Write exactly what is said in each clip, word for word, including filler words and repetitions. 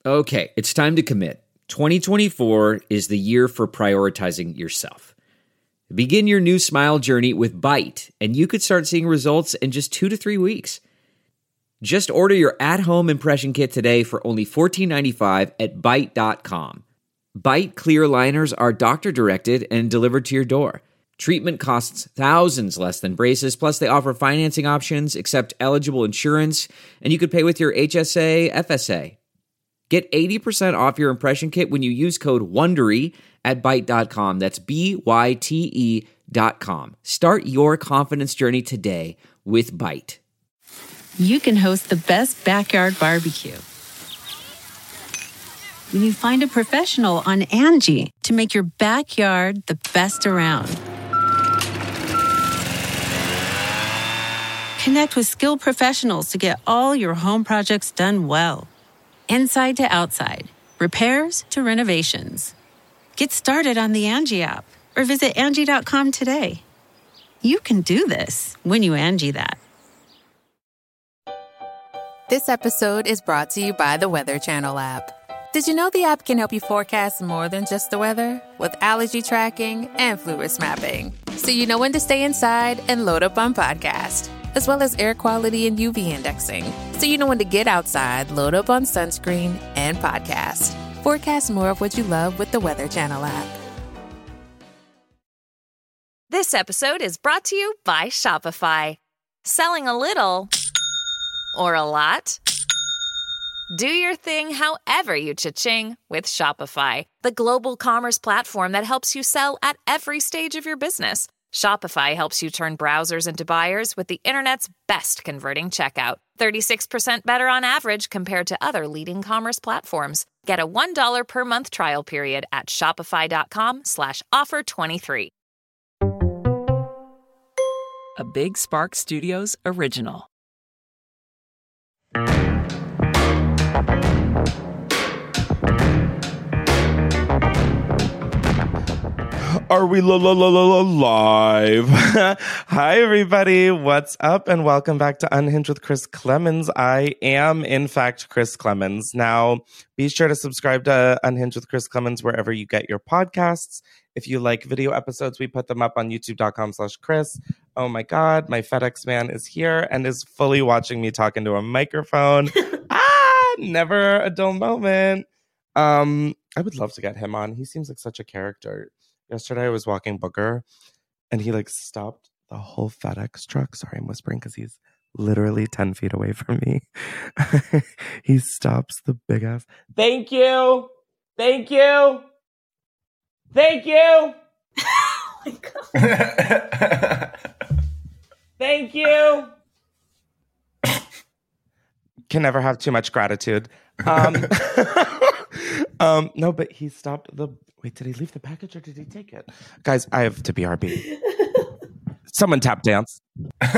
Okay, it's time to commit. twenty twenty-four is the year for prioritizing yourself. Begin your new smile journey with Byte, and you could start seeing results in just two to three weeks. Just order your at-home impression kit today for only fourteen ninety-five at byte dot com. Byte clear aligners are doctor-directed and delivered to your door. Treatment costs thousands less than braces, plus they offer financing options, accept eligible insurance, and you could pay with your H S A, F S A. Get eighty percent off your impression kit when you use code WONDERY at byte dot com. That's B Y T E dot com. Start your confidence journey today with Byte. You can host the best backyard barbecue when you find a professional on Angie to make your backyard the best around. Connect with skilled professionals to get all your home projects done well. Inside to outside, repairs to renovations. Get started on the Angie app or visit Angie dot com today. You can do this when you Angie that. This episode is brought to you by the Weather Channel app. Did you know the app can help you forecast more than just the weather? With allergy tracking and flu risk mapping. So you know when to stay inside and load up on podcast. As well as air quality and U V indexing. So you know when to get outside, load up on sunscreen, and podcast. Forecast more of what you love with the Weather Channel app. This episode is brought to you by Shopify. Selling a little or a lot? Do your thing however you cha-ching with Shopify, the global commerce platform that helps you sell at every stage of your business. Shopify helps you turn browsers into buyers with the internet's best converting checkout. thirty-six percent better on average compared to other leading commerce platforms. Get a one dollar per month trial period at shopify.com slash offer 23. A Big Spark Studios original. Are we la la la la live? Hi, everybody. What's up? And welcome back to Unhinged with Chris Klemens. I am, in fact, Chris Klemens. Now, be sure to subscribe to Unhinged with Chris Klemens wherever you get your podcasts. If you like video episodes, we put them up on youtube.com slash Chris. Oh my God, my FedEx man is here and is fully watching me talk into a microphone. ah, never a dull moment. Um, I would love to get him on. He seems like such a character. Yesterday I was walking Booker and he like stopped the whole FedEx truck. Sorry, I'm whispering because he's literally ten feet away from me. He stops the big ass. Thank you. Thank you. Thank you. Oh my God. Thank you. Can never have too much gratitude. Um, um, no, but he stopped the... Wait, did he leave the package or did he take it? Guys, I have to B R B. Someone tap dance. Like,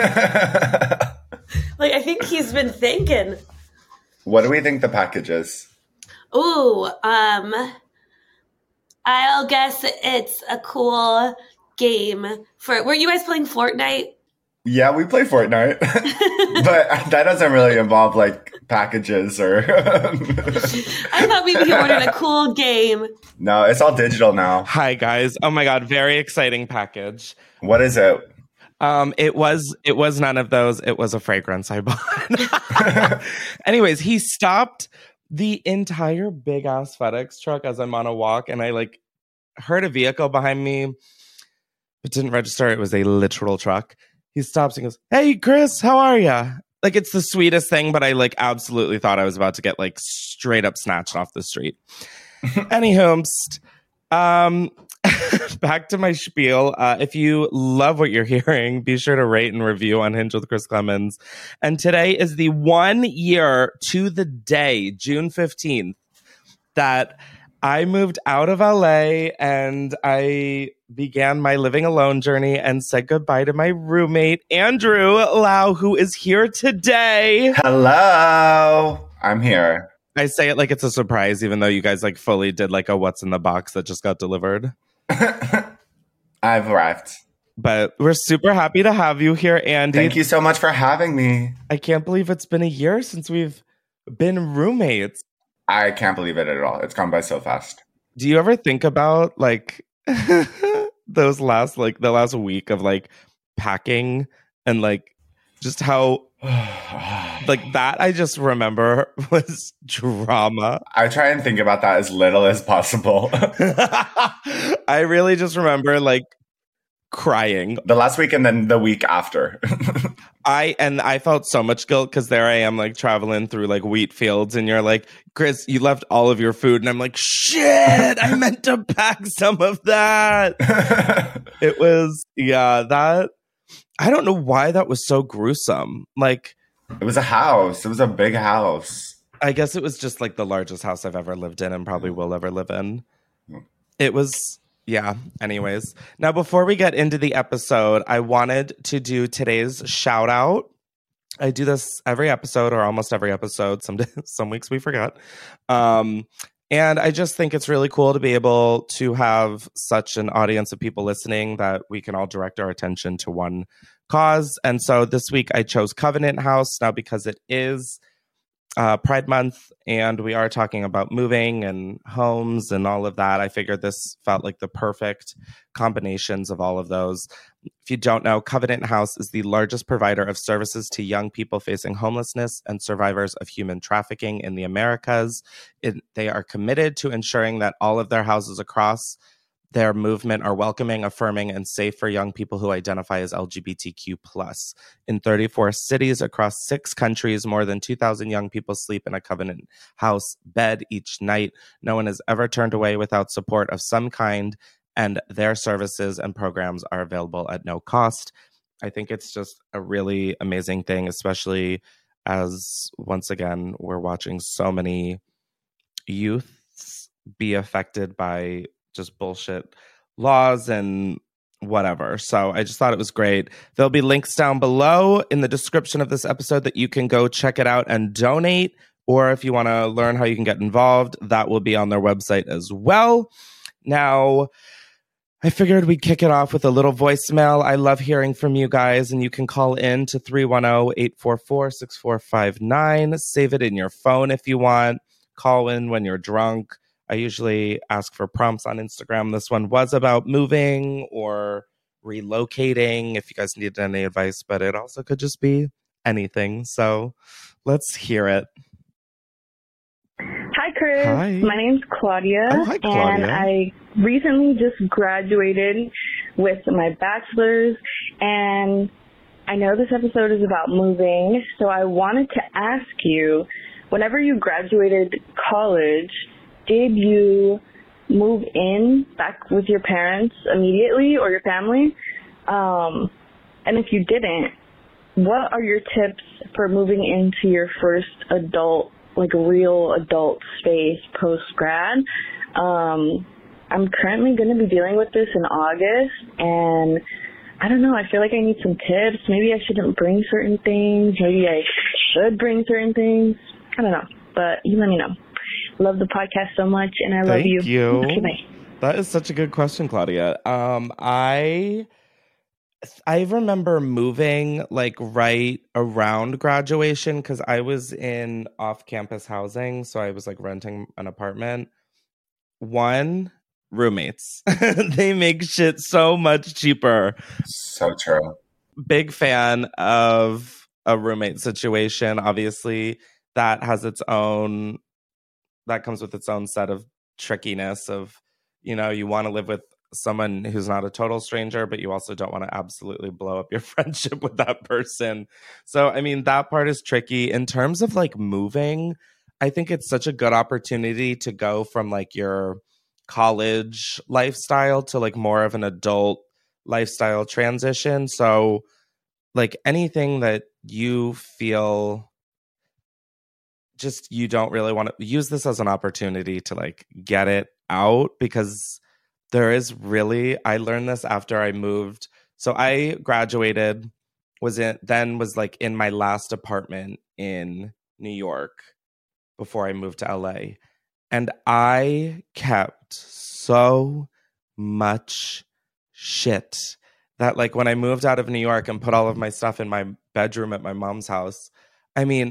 I think he's been thinking. What do we think the package is? Ooh, um, I'll guess it's a cool game for... Were you guys playing Fortnite? Yeah, we play Fortnite. But that doesn't really involve, like, packages or... I thought maybe he ordered a cool game. No, it's all digital now. Hi, guys. Oh, my God. Very exciting package. What is it? Um, it was it was none of those. It was a fragrance I bought. Anyways, he stopped the entire big-ass FedEx truck as I'm on a walk, and I, like, heard a vehicle behind me. It didn't register. It was a literal truck. He stops and goes, "Hey, Chris, how are ya?" Like, it's the sweetest thing, but I, like, absolutely thought I was about to get, like, straight up snatched off the street. Anywho, um, back to my spiel. Uh, if you love what you're hearing, be sure to rate and review Unhinged with Chris Klemens. And today is the one year to the day, June fifteenth, that I moved out of L A and I began my living alone journey and said goodbye to my roommate, Andrew Lau, who is here today. Hello. I'm here. I say it like it's a surprise, even though you guys like fully did like a what's in the box that just got delivered. I've arrived. But we're super happy to have you here, Andy. Thank you so much for having me. I can't believe it's been a year since we've been roommates. I can't believe it at all. It's gone by so fast. Do you ever think about like those last like the last week of like packing and like just how like that I just remember was drama. I try and think about that as little as possible. I really just remember like crying the last week and then the week after. I and I felt so much guilt because there I am like traveling through like wheat fields and you're like, Chris, you left all of your food, and I'm like, shit, I meant to pack some of that. It was yeah that I don't know why that was so gruesome. Like it was a house. It was a big house. I guess it was just like the largest house I've ever lived in and probably will ever live in. It was Yeah. Anyways, now before we get into the episode, I wanted to do today's shout out. I do this every episode or almost every episode. Some days, some weeks we forgot. Um, and I just think it's really cool to be able to have such an audience of people listening that we can all direct our attention to one cause. And so this week I chose Covenant House now because it is Uh, Pride Month, and we are talking about moving and homes and all of that. I figured this felt like the perfect combinations of all of those. If you don't know, Covenant House is the largest provider of services to young people facing homelessness and survivors of human trafficking in the Americas. It, they are committed to ensuring that all of their houses across their movement are welcoming, affirming, and safe for young people who identify as L G B T Q plus. In thirty-four cities across six countries, more than two thousand young people sleep in a Covenant House bed each night. No one is ever turned away without support of some kind, and their services and programs are available at no cost. I think it's just a really amazing thing, especially as, once again, we're watching so many youths be affected by just bullshit laws and whatever. So I just thought it was great. There'll be links down below in the description of this episode that you can go check it out and donate. Or if you want to learn how you can get involved, that will be on their website as well. Now, I figured we'd kick it off with a little voicemail. I love hearing from you guys, and you can call in to three one zero, eight four four, six four five nine. Save it in your phone if you want. Call in when you're drunk. I usually ask for prompts on Instagram. This one was about moving or relocating, if you guys needed any advice, but it also could just be anything. So let's hear it. Hi, Chris. Hi. My name's Claudia, Oh, hi, Claudia. and I recently just graduated with my bachelor's, and I know this episode is about moving, so I wanted to ask you, whenever you graduated college, did you move in back with your parents immediately or your family? Um, and if you didn't, what are your tips for moving into your first adult, like real adult space post-grad? Um, I'm currently going to be dealing with this in August, and I don't know, I feel like I need some tips. Maybe I shouldn't bring certain things. Maybe I should bring certain things. I don't know, but you let me know. Love the podcast so much, and I love Thank you. you. Okay, bye. That is such a good question, Claudia. Um, I I remember moving like right around graduation because I was in off-campus housing, so I was like renting an apartment. One, roommates. They make shit so much cheaper. So true. Big fan of a roommate situation. Obviously, that has its own that comes with its own set of trickiness of, you know, you want to live with someone who's not a total stranger, but you also don't want to absolutely blow up your friendship with that person. So, I mean, that part is tricky. In terms of like moving, I think it's such a good opportunity to go from like your college lifestyle to like more of an adult lifestyle transition. So, like anything that you feel just you don't really want to use this as an opportunity to like get it out, because there is really, I learned this after I moved. So I graduated, was in, then was like in my last apartment in New York before I moved to L A. And I kept so much shit that like when I moved out of New York and put all of my stuff in my bedroom at my mom's house, I mean,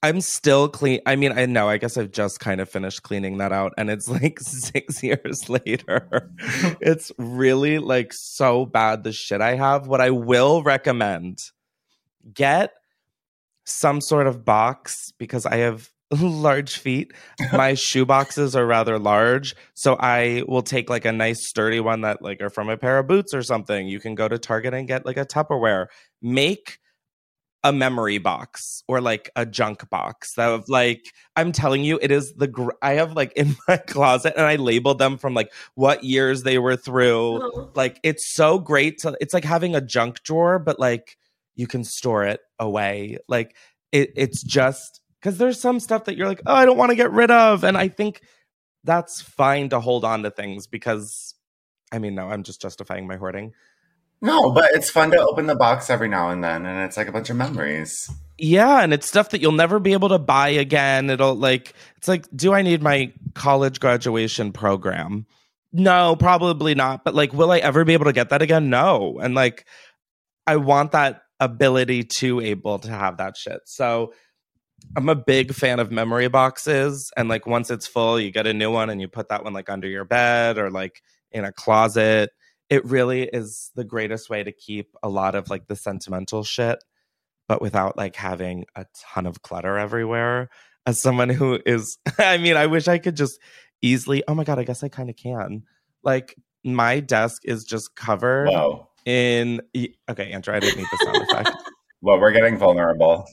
I'm still clean. I mean, I know, I guess I've just kind of finished cleaning that out and it's like six years later. It's really like so bad, the shit I have. What I will recommend, get some sort of box because I have large feet. My shoe boxes are rather large. So I will take like a nice sturdy one that like are from a pair of boots or something. You can go to Target and get like a Tupperware. Make a memory box or like a junk box that of like, I'm telling you, it is the, gr- I have like in my closet and I labeled them from like what years they were through. Oh. Like, it's so great to, it's like having a junk drawer, but like you can store it away. Like it, it's just, because there's some stuff that you're like, oh, I don't want to get rid of. And I think that's fine to hold on to things because, I mean, no, I'm just justifying my hoarding. No, but it's fun to open the box every now and then, and it's like a bunch of memories. Yeah, and it's stuff that you'll never be able to buy again. It'll like, it's like, do I need my college graduation program? No, probably not. But like, will I ever be able to get that again? No. And like, I want that ability to able to have that shit. So I'm a big fan of memory boxes. And like, once it's full, you get a new one and you put that one like under your bed or like in a closet. It really is the greatest way to keep a lot of like the sentimental shit, but without like having a ton of clutter everywhere. As someone who is, I mean, I wish I could just easily, oh my God, I guess I kind of can. Like my desk is just covered Whoa. in, okay, Andrew, I didn't need the sound effect. Well, we're getting vulnerable.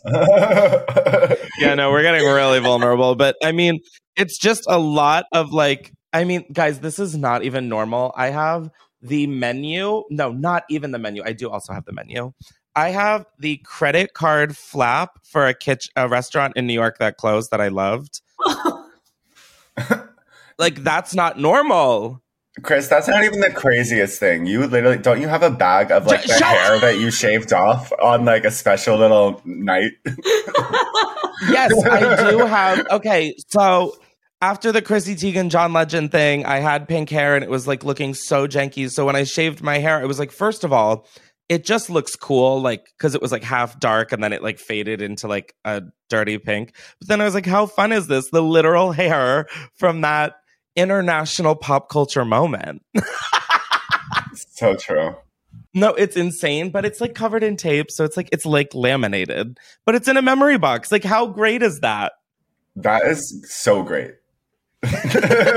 Yeah, no, we're getting really vulnerable. But I mean, it's just a lot of like, I mean, guys, this is not even normal. I have the menu. No, not even the menu. I do also have the menu. I have the credit card flap for a kitchen, a restaurant in New York that closed that I loved. Like, that's not normal. Chris, that's not even the craziest thing. You literally, don't you have a bag of like the Shut hair up. That you shaved off on like a special little night? Yes, I do have. Okay, so after the Chrissy Teigen, John Legend thing, I had pink hair and it was like looking so janky. So when I shaved my hair, it was like, first of all, it just looks cool, like, because it was like half dark and then it like faded into like a dirty pink. But then I was like, how fun is this? The literal hair from that international pop culture moment. So true. No, it's insane, but it's like covered in tape. So it's like, it's like laminated, but it's in a memory box. Like, how great is that? That is so great. Shut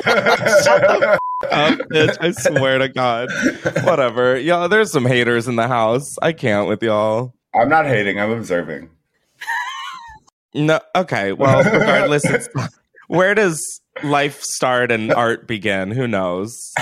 the f- up, bitch. I swear to God. Whatever. Y'all, there's some haters in the house. I can't with y'all. I'm not hating. I'm observing. No. Okay. Well, regardless, it's, where does life start and art begin? Who knows?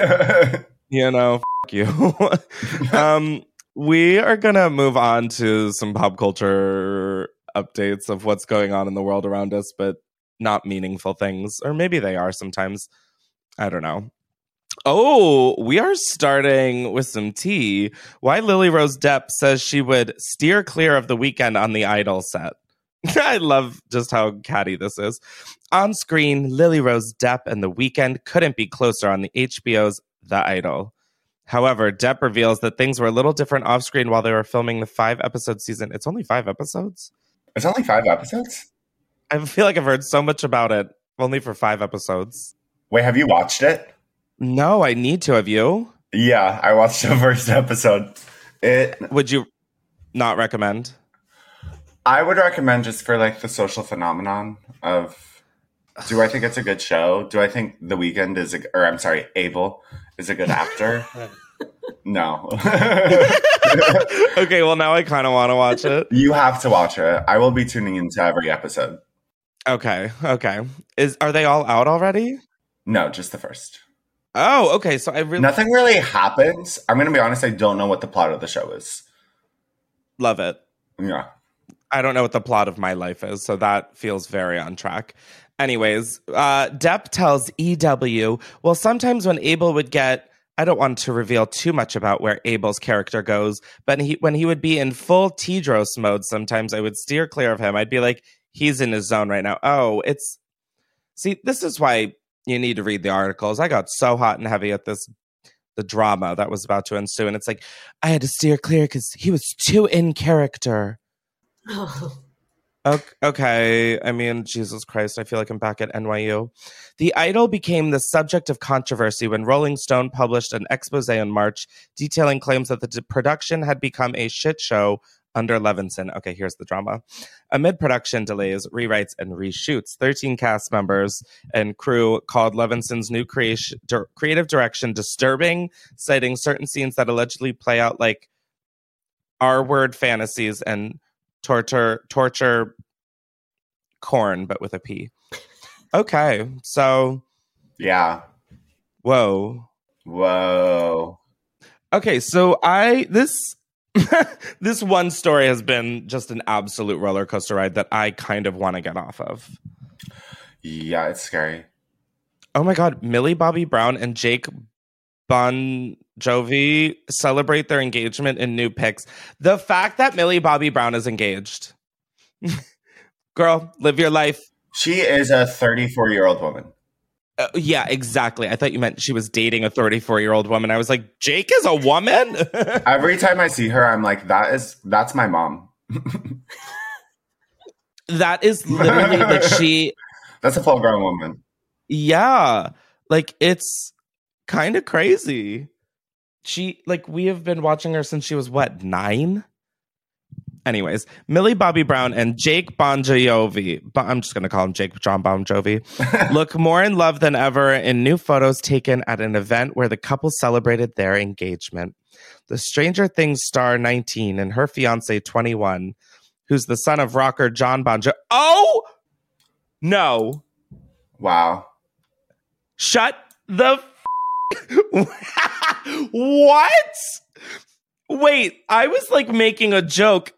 You know, f- you. um, we are going to move on to some pop culture updates of what's going on in the world around us, but not meaningful things, or maybe they are sometimes. I don't know. Oh, we are starting with some tea. Why Lily Rose Depp says she would steer clear of The Weeknd on the Idol set. I love just how catty this is. On screen, Lily Rose Depp and The Weeknd couldn't be closer on the H B O's The Idol. However, Depp reveals that things were a little different off screen while they were filming the five episode season. It's only five episodes? It's only five episodes? I feel like I've heard so much about it, only for five episodes. Wait, have you watched it? No, I need to. Have you? Yeah, I watched the first episode. It. Would you not recommend? I would recommend just for like the social phenomenon of, do I think it's a good show? Do I think The Weeknd is a, or I'm sorry, Abel is a good actor? No. Okay, well now I kind of want to watch it. You have to watch it. I will be tuning into every episode. Okay, okay. Is are they all out already? No, just the first. Oh, okay. So I really nothing really happens. I'm gonna be honest. I don't know what the plot of the show is. Love it. Yeah. I don't know what the plot of my life is, so that feels very on track. Anyways, uh, Depp tells E W, well, sometimes when Abel would get, I don't want to reveal too much about where Abel's character goes, but he, when he would be in full Tedros mode, sometimes I would steer clear of him. I'd be like, he's in his zone right now. Oh, it's, see, this is why you need to read the articles. I got so hot and heavy at this, the drama that was about to ensue. And it's like, I had to steer clear because he was too in character. Oh. Okay, I mean, Jesus Christ, I feel like I'm back at N Y U. The Idol became the subject of controversy when Rolling Stone published an expose in March detailing claims that the d- production had become a shit show under Levinson. Okay, here's the drama. Amid production delays, rewrites, and reshoots, thirteen cast members and crew called Levinson's new creation, dir- creative direction disturbing, citing certain scenes that allegedly play out like R-word fantasies and torture torture corn, but with a P. Okay, so yeah. Whoa. Whoa. Okay, so I this this one story has been just an absolute roller coaster ride that I kind of want to get off of. Yeah, it's scary. Oh my God, Millie Bobby Brown and Jake Bon Jovi celebrate their engagement in new pics. The fact that Millie Bobby Brown is engaged. Girl, live your life. She is a thirty-four-year-old woman. Uh, yeah, exactly. I thought you meant she was dating a thirty-four-year-old woman. I was like, Jake is a woman? Every time I see her, I'm like, that is that's my mom. That is literally like she... That's a full-grown woman. Yeah. Like, it's kind of crazy. She, like, we have been watching her since she was, what, nine? Anyways, Millie Bobby Brown and Jake Bon Jovi, I'm just going to call him Jake John Bon Jovi, look more in love than ever in new photos taken at an event where the couple celebrated their engagement. The Stranger Things star nineteen and her fiance twenty-one, who's the son of rocker John Bon Jovi. Oh! No. Wow. Shut the f- What? Wait, I was like making a joke.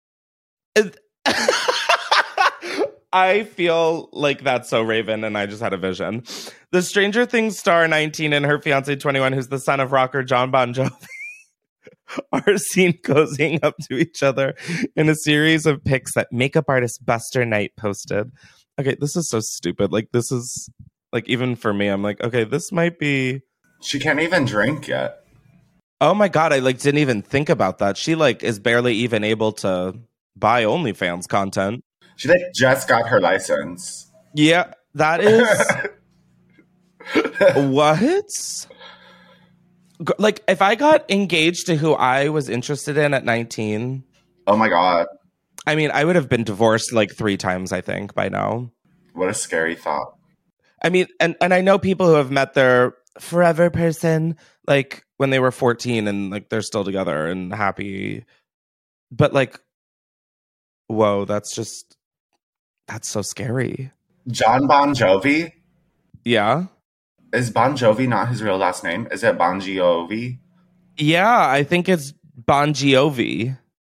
I feel like that's so Raven, and I just had a vision. The Stranger Things star nineteen and her fiance twenty-one, who's the son of rocker John Bon Jovi, are seen cozying up to each other in a series of pics that makeup artist Buster Knight posted. Okay, this is so stupid. Like, this is, like, even for me, I'm like, okay, this might be... She can't even drink yet. Oh my God, I, like, didn't even think about that. She, like, is barely even able to buy OnlyFans content. She, like, just got her license. Yeah, that is... What? Like, if I got engaged to who I was interested in at nineteen... Oh my God. I mean, I would have been divorced like three times, I think, by now. What a scary thought. I mean, and, and I know people who have met their forever person, like, when they were fourteen and, like, they're still together and happy. But, like, whoa, that's just, that's so scary. John Bon Jovi? Yeah? Is Bon Jovi not his real last name? Is it Bon Jovi? Yeah, I think it's Bon Jovi.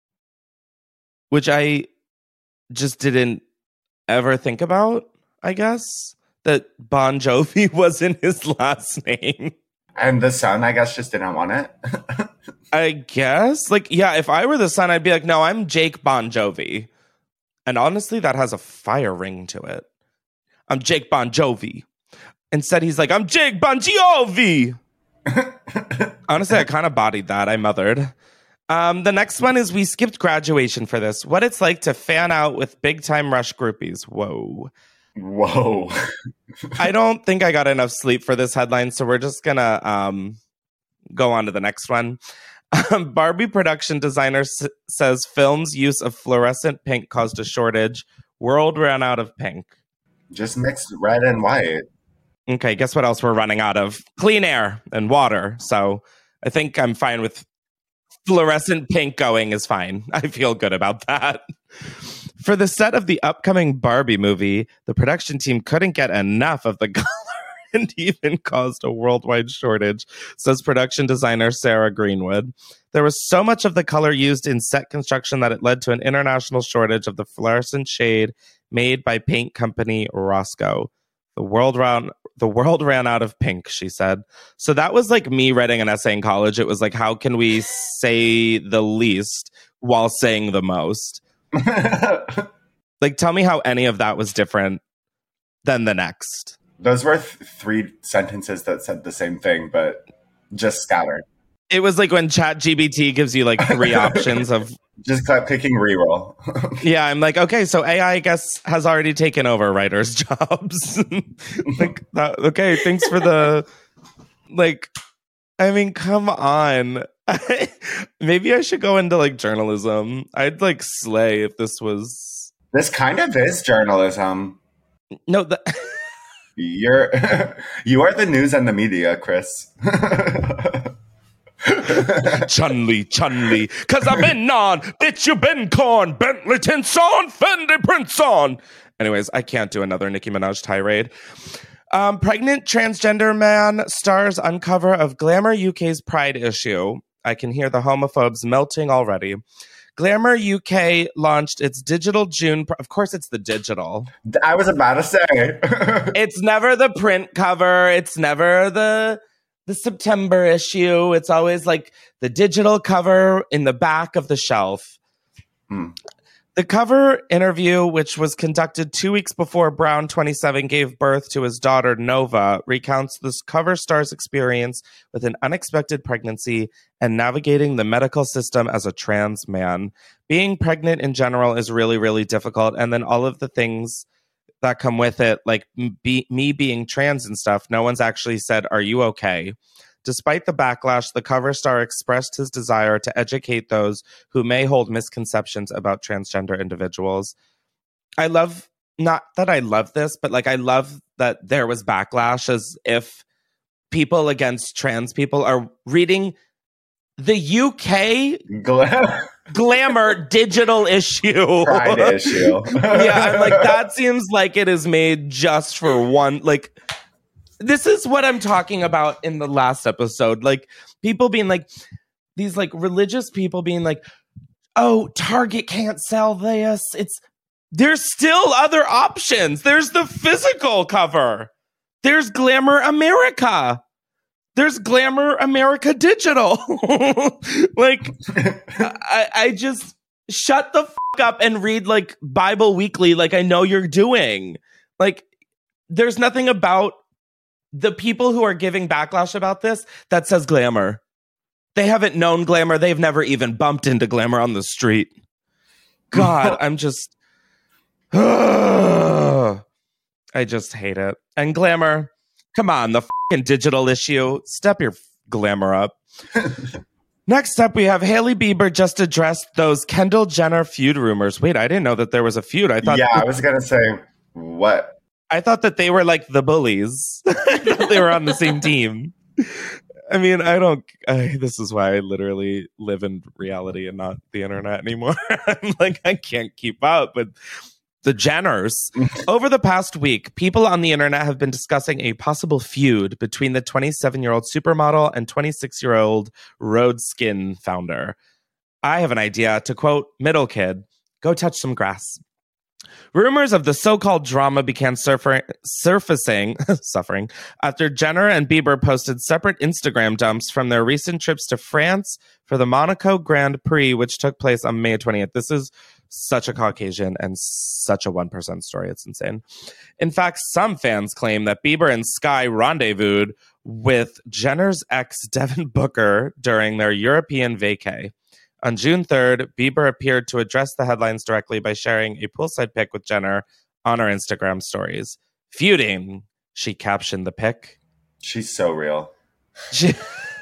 Which I just didn't ever think about, I guess. That Bon Jovi wasn't his last name. And the son, I guess, just didn't want it. I guess. Like, yeah, if I were the son, I'd be like, no, I'm Jake Bon Jovi. And honestly, that has a fire ring to it. I'm Jake Bon Jovi. Instead, he's like, I'm Jake Bon Jovi. Honestly, I kind of bodied that. I mothered. Um, the next one is we skipped graduation for this. What it's like to fan out with big time Rush groupies. Whoa. Whoa. I don't think I got enough sleep for this headline, so we're just going to um, go on to the next one. Um, Barbie production designer s- says film's use of fluorescent pink caused a shortage. World ran out of pink. Just mix red and white. Okay, guess what else we're running out of? Clean air and water. So I think I'm fine with fluorescent pink going is fine. I feel good about that. For the set of the upcoming Barbie movie, the production team couldn't get enough of the color and even caused a worldwide shortage, says production designer Sarah Greenwood. There was so much of the color used in set construction that it led to an international shortage of the fluorescent shade made by paint company Roscoe. The world ran, the world ran out of pink, she said. So that was like me writing an essay in college. It was like, how can we say the least while saying the most? Like, tell me how any of that was different than the next. Those were th- three sentences that said the same thing, but just scattered. It was like when ChatGPT gives you like three options of Just clap clicking reroll. Yeah, I'm like, okay, so A I, I guess, has already taken over writers' jobs. Like, that, okay, thanks for the, like, I mean, come on. Maybe I should go into, like, journalism. I'd, like, slay if this was... This kind of is journalism. No, the... You're, you are the news and the media, Chris. Chun-Li, Chun-Li, cause I've been on, bitch, you been corn, Bentley tints on, Fendi prints on. Anyways, I can't do another Nicki Minaj tirade. Um, pregnant transgender man stars on cover of Glamour U K's Pride issue. I can hear the homophobes melting already. Glamour U K launched its digital June. Pr- of course, it's the digital. I was about to say. It's never the print cover. It's never the the September issue. It's always like the digital cover in the back of the shelf. Hmm. The cover interview, which was conducted two weeks before Brown twenty-seven gave birth to his daughter Nova, recounts this cover star's experience with an unexpected pregnancy and navigating the medical system as a trans man. Being pregnant in general is really, really difficult. And then all of the things that come with it, like be, me being trans and stuff, no one's actually said, "Are you okay?" Despite the backlash, the cover star expressed his desire to educate those who may hold misconceptions about transgender individuals. I love, not that I love this, but like I love that there was backlash, as if people against trans people are reading the U K Gla- Glamour digital issue. Pride issue. Yeah, I'm like, that seems like it is made just for one, like... This is what I'm talking about in the last episode. Like, people being like, these like religious people being like, oh, Target can't sell this. It's, there's still other options. There's the physical cover. There's Glamour America. There's Glamour America Digital. Like, I, I just shut the fuck up and read like Bible Weekly like I know you're doing. Like, there's nothing about the people who are giving backlash about this that says Glamour. They haven't known Glamour. They've never even bumped into Glamour on the street. God, I'm just... I just hate it. And Glamour, come on, the fucking digital issue. Step your Glamour up. Next up, we have Hailey Bieber just addressed those Kendall Jenner feud rumors. Wait, I didn't know that there was a feud. I thought... Yeah, I was going to say, what? I thought that they were like the bullies. I thought they were on the same team. I mean, I don't... I, this is why I literally live in reality and not the internet anymore. I'm like, I can't keep up with the Jenners. Over the past week, people on the internet have been discussing a possible feud between the twenty-seven-year-old supermodel and twenty-six-year-old Rhode Skin founder. I have an idea. To quote Middle Kid, go touch some grass. Rumors of the so-called drama began surfer- surfacing suffering after Jenner and Bieber posted separate Instagram dumps from their recent trips to France for the Monaco Grand Prix, which took place on May twentieth. This is such a Caucasian and such a one percent story. It's insane. In fact, some fans claim that Bieber and Sky rendezvoused with Jenner's ex, Devin Booker, during their European vacay. On June third, Bieber appeared to address the headlines directly by sharing a poolside pic with Jenner on her Instagram stories. Feuding, she captioned the pic. She's so real. She-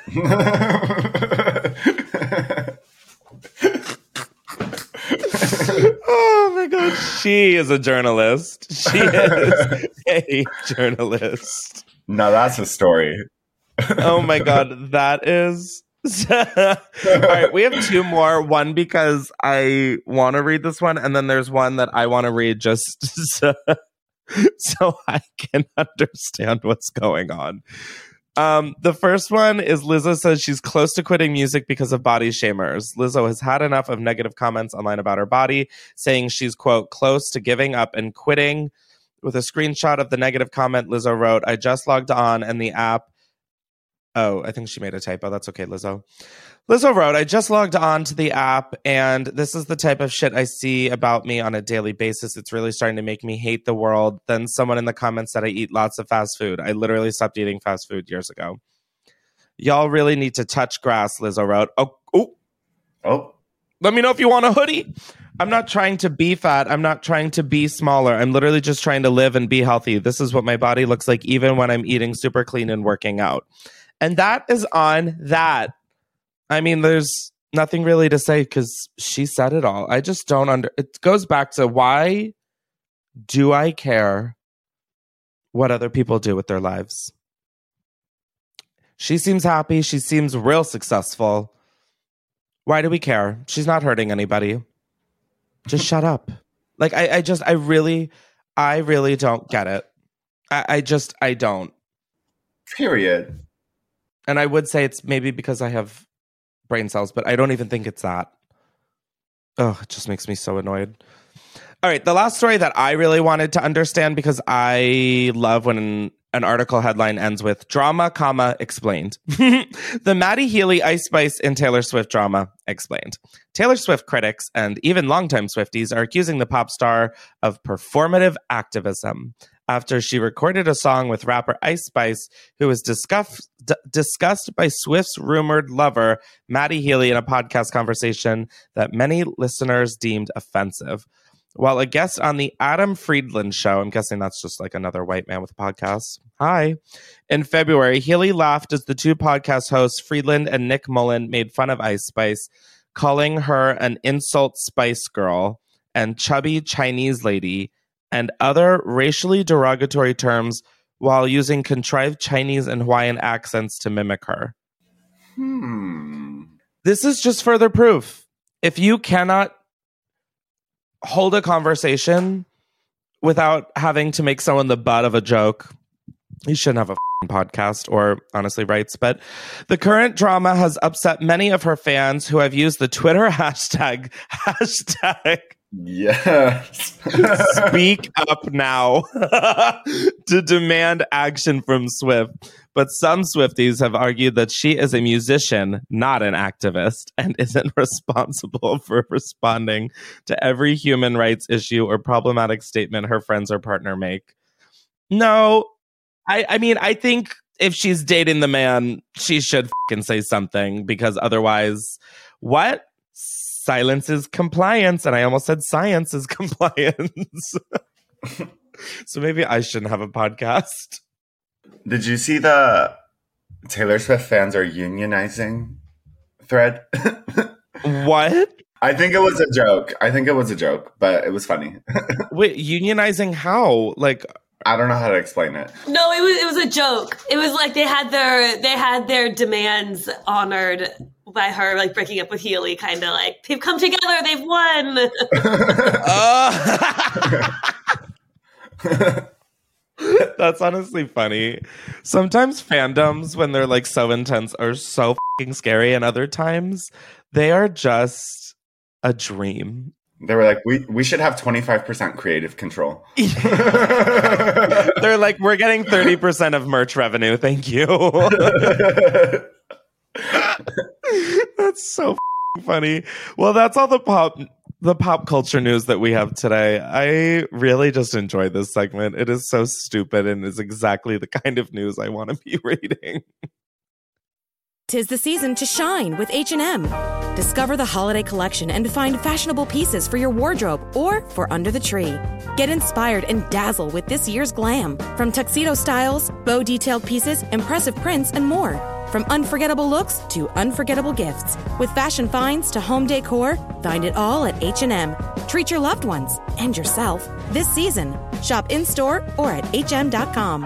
Oh my God. She is a journalist. She is a journalist. No, that's a story. Oh my God. That is... All right, we have two more. One because I want to read this one, and then there's one that I want to read just so, so I can understand what's going on. Um, the first one is Lizzo says she's close to quitting music because of body shamers. Lizzo has had enough of negative comments online about her body, saying she's, quote, close to giving up and quitting. With a screenshot of the negative comment, Lizzo wrote, I just logged on and the app Oh, I think she made a typo. That's okay, Lizzo. Lizzo wrote, I just logged on to the app, and this is the type of shit I see about me on a daily basis. It's really starting to make me hate the world. Then someone in the comments said I eat lots of fast food. I literally stopped eating fast food years ago. Y'all really need to touch grass, Lizzo wrote. Oh, oh. Oh. Let me know if you want a hoodie. I'm not trying to be fat. I'm not trying to be smaller. I'm literally just trying to live and be healthy. This is what my body looks like even when I'm eating super clean and working out. And that is on that. I mean, there's nothing really to say because she said it all. I just don't under... It goes back to why do I care what other people do with their lives? She seems happy. She seems real successful. Why do we care? She's not hurting anybody. Just shut up. Like, I, I just, I really, I really don't get it. I, I just, I don't. Period. And I would say it's maybe because I have brain cells, but I don't even think it's that. Oh, it just makes me so annoyed. All right, the last story that I really wanted to understand, because I love when an, an article headline ends with drama, comma, explained. The Maddie Healy, Ice Spice, and Taylor Swift drama explained. Taylor Swift critics and even longtime Swifties are accusing the pop star of performative activism after she recorded a song with rapper Ice Spice, who was discussed, d- discussed by Swift's rumored lover, Maddie Healy, in a podcast conversation that many listeners deemed offensive. While a guest on the Adam Friedland show, I'm guessing that's just like another white man with a podcast. Hi. In February, Healy laughed as the two podcast hosts, Friedland and Nick Mullen, made fun of Ice Spice, calling her an insult Spice Girl and chubby Chinese lady and other racially derogatory terms while using contrived Chinese and Hawaiian accents to mimic her. Hmm. This is just further proof. If you cannot hold a conversation without having to make someone the butt of a joke, you shouldn't have a podcast or honestly rights. But the current drama has upset many of her fans who have used the Twitter hashtag hashtag yes speak up now to demand action from Swift. But some Swifties have argued that she is a musician, not an activist, and isn't responsible for responding to every human rights issue or problematic statement her friends or partner make. No, I, I mean, I think if she's dating the man, she should fucking say something, because otherwise, what? Silence is compliance. And I almost said science is compliance. So maybe I shouldn't have a podcast. Did you see the Taylor Swift fans are unionizing thread? What? I think it was a joke. I think it was a joke, but it was funny. Wait, unionizing how? Like, I don't know how to explain it. No, it was it was a joke. It was like they had their they had their demands honored by her, like breaking up with Healy, kind of like they've come together, they've won. uh- That's honestly funny. Sometimes fandoms, when they're like so intense, are so fucking scary, and other times they are just a dream. They were like, we we should have twenty-five percent creative control. They're like, we're getting thirty percent of merch revenue. Thank you. That's so funny. Well, that's all the pop the pop culture news that we have today. I really just enjoyed this segment. It is so stupid and is exactly the kind of news I want to be reading. 'Tis the season to shine with H and M. Discover the holiday collection and find fashionable pieces for your wardrobe or for under the tree. Get inspired and dazzle with this year's glam. From tuxedo styles, bow detailed pieces, impressive prints, and more. From unforgettable looks to unforgettable gifts. With fashion finds to home decor, find it all at H and M. Treat your loved ones and yourself this season. Shop in-store or at H M dot com.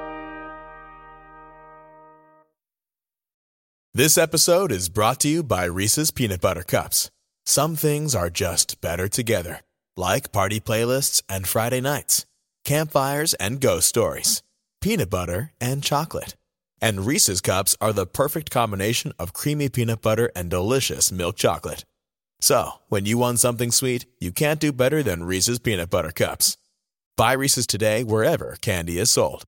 This episode is brought to you by Reese's Peanut Butter Cups. Some things are just better together, like party playlists and Friday nights, campfires and ghost stories, peanut butter and chocolate. And Reese's Cups are the perfect combination of creamy peanut butter and delicious milk chocolate. So, when you want something sweet, you can't do better than Reese's Peanut Butter Cups. Buy Reese's today wherever candy is sold.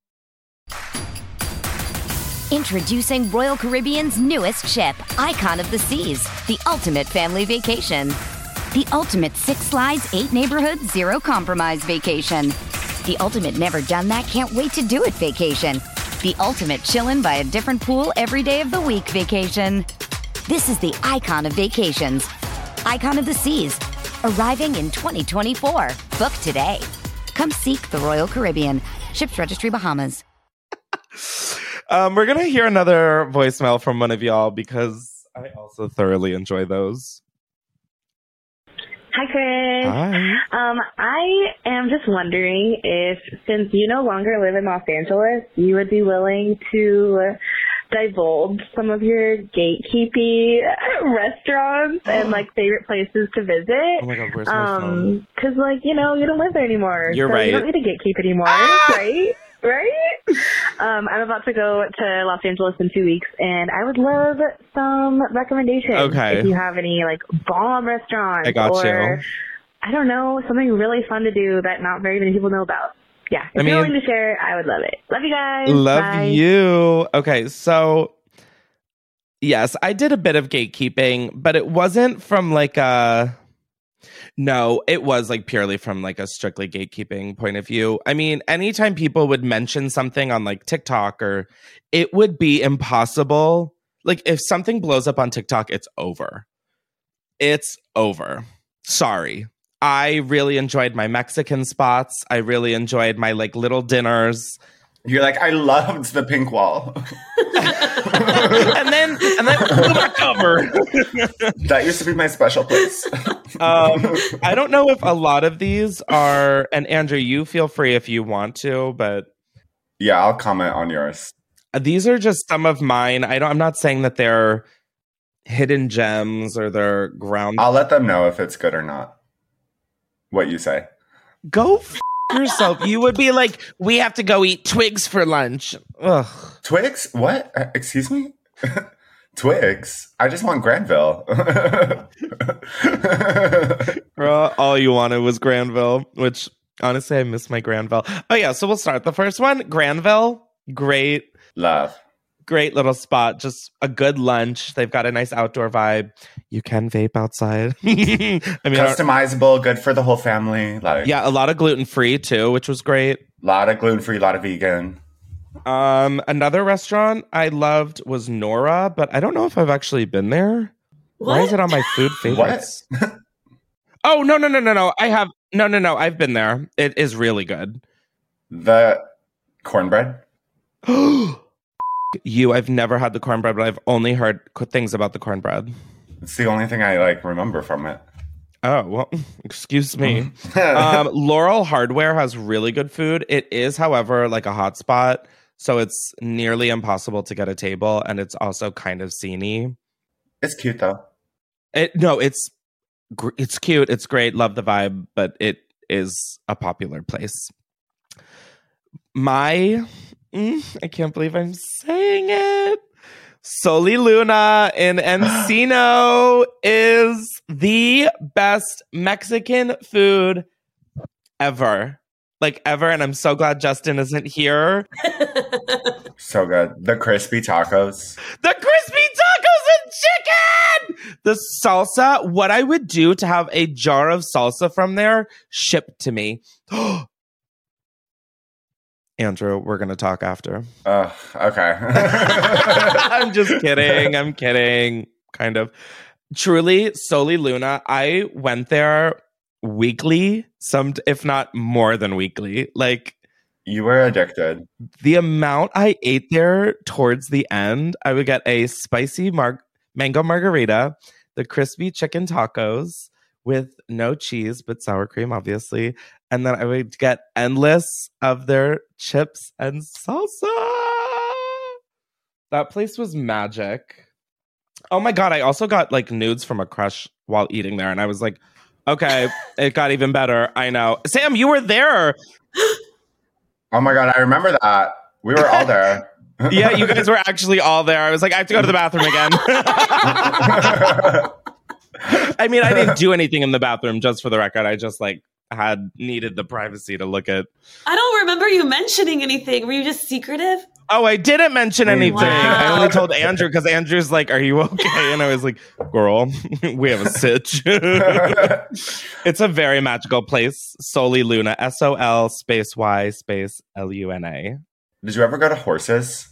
Introducing Royal Caribbean's newest ship, Icon of the Seas, the ultimate family vacation. The ultimate six slides, eight neighborhoods, zero compromise vacation. The ultimate never done that, can't wait to do it vacation. The ultimate chillin' by a different pool every day of the week vacation. This is the Icon of vacations. Icon of the Seas, arriving in twenty twenty-four. Book today. Come seek the Royal Caribbean. Ships Registry, Bahamas. Um, we're going to hear another voicemail from one of y'all because I also thoroughly enjoy those. Hi, Chris. Hi. Um, I am just wondering if, since you no longer live in Los Angeles, you would be willing to divulge some of your gatekeepy restaurants and like favorite places to visit. Oh my God, where's my phone? Because, like, you know, you don't live there anymore. You're so right. You don't need to gatekeep anymore, ah! right? Right? Um, I'm about to go to Los Angeles in two weeks, and I would love some recommendations. Okay. If you have any, like, bomb restaurants. I got or, you. I don't know, something really fun to do that not very many people know about. Yeah, if I mean, you're willing to share, I would love it. Love you guys. Love Bye. you. Okay, so yes, I did a bit of gatekeeping, but it wasn't from like a... No, it was like purely from like a strictly gatekeeping point of view. I mean, anytime people would mention something on like TikTok, or it would be impossible. Like if something blows up on TikTok, it's over. It's over. Sorry. I really enjoyed my Mexican spots. I really enjoyed my like little dinners. You're like, I loved the pink wall. and then, and then the cover. That used to be my special place. um, I don't know if a lot of these are, and Andrew, you feel free if you want to, but yeah, I'll comment on yours. These are just some of mine. I don't. I'm not saying that they're hidden gems or they're ground. I'll let them know if it's good or not. What you say? Go f- yourself. You would be like, we have to go eat Twigs for lunch. Ugh. Twigs? What? Uh, excuse me? Twigs? I just want Granville. Girl, all you wanted was Granville, which honestly, I miss my Granville. Oh yeah, so we'll start. The first one, Granville. Great. Love. Great little spot. Just a good lunch. They've got a nice outdoor vibe. You can vape outside. I mean, customizable, good for the whole family. Like, yeah, a lot of gluten free too, which was great. A lot of gluten free, a lot of vegan. Um, another restaurant I loved was Nora, but I don't know if I've actually been there. What? Why is it on my food favorites? oh no no no no no! I have no no no. I've been there. It is really good. The cornbread. You, I've never had the cornbread, but I've only heard things about the cornbread. It's the only thing I like remember from it. Oh, well, excuse me. um, Laurel Hardware has really good food. It is, however, like a hot spot, so it's nearly impossible to get a table, and it's also kind of sceney. It's cute though. It no, it's it's cute. It's great. Love the vibe, but it is a popular place. My Mm, I can't believe I'm saying it. Soli Luna in Encino is the best Mexican food ever. Like ever. And I'm so glad Justin isn't here. So good. The crispy tacos. The crispy tacos and chicken! The salsa. What I would do to have a jar of salsa from there shipped to me. Andrew, we're going to talk after. Uh, okay. I'm just kidding. I'm kidding. Kind of. Truly, Soli Luna, I went there weekly, some if not more than weekly. Like, you were addicted. The amount I ate there towards the end, I would get a spicy mar- mango margarita, the crispy chicken tacos with no cheese, but sour cream, obviously. And then I would get endless of their chips and salsa. That place was magic. Oh my God. I also got like nudes from a crush while eating there. And I was like, okay, it got even better. I know. Sam, you were there. Oh my God. I remember that. We were all there. Yeah, you guys were actually all there. I was like, I have to go to the bathroom again. I mean, I didn't do anything in the bathroom, just for the record. I just like had needed the privacy to look at. I don't remember you mentioning anything. Were you just secretive? Oh, I didn't mention anything. Wow. I only told Andrew because Andrew's like, are you okay? And I was like, girl, we have a sitch. It's a very magical place. Soli Luna. S O L space Y space L U N A. Did you ever go to Horses?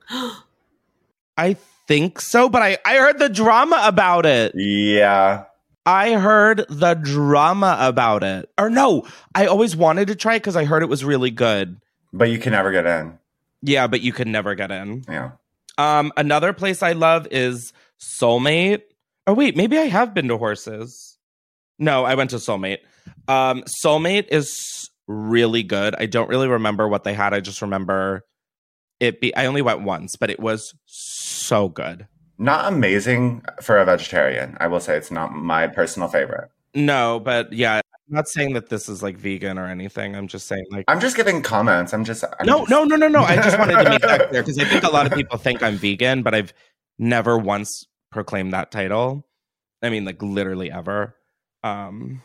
I think so, but I, I heard the drama about it. Yeah. I heard the drama about it. Or no, I always wanted to try it because I heard it was really good. But you can never get in. Yeah, but you could never get in. Yeah. Um, another place I love is Soulmate. Oh, wait, maybe I have been to Horses. No, I went to Soulmate. Um, Soulmate is really good. I don't really remember what they had. I just remember it be I only went once, but it was so good. Not amazing for a vegetarian. I will say it's not my personal favorite. No, but yeah, I'm not saying that this is like vegan or anything. I'm just saying like I'm just giving comments. I'm just I'm No, just... no, no, no, no. I just wanted to make that clear because I think a lot of people think I'm vegan, but I've never once proclaimed that title. I mean, like literally ever. Um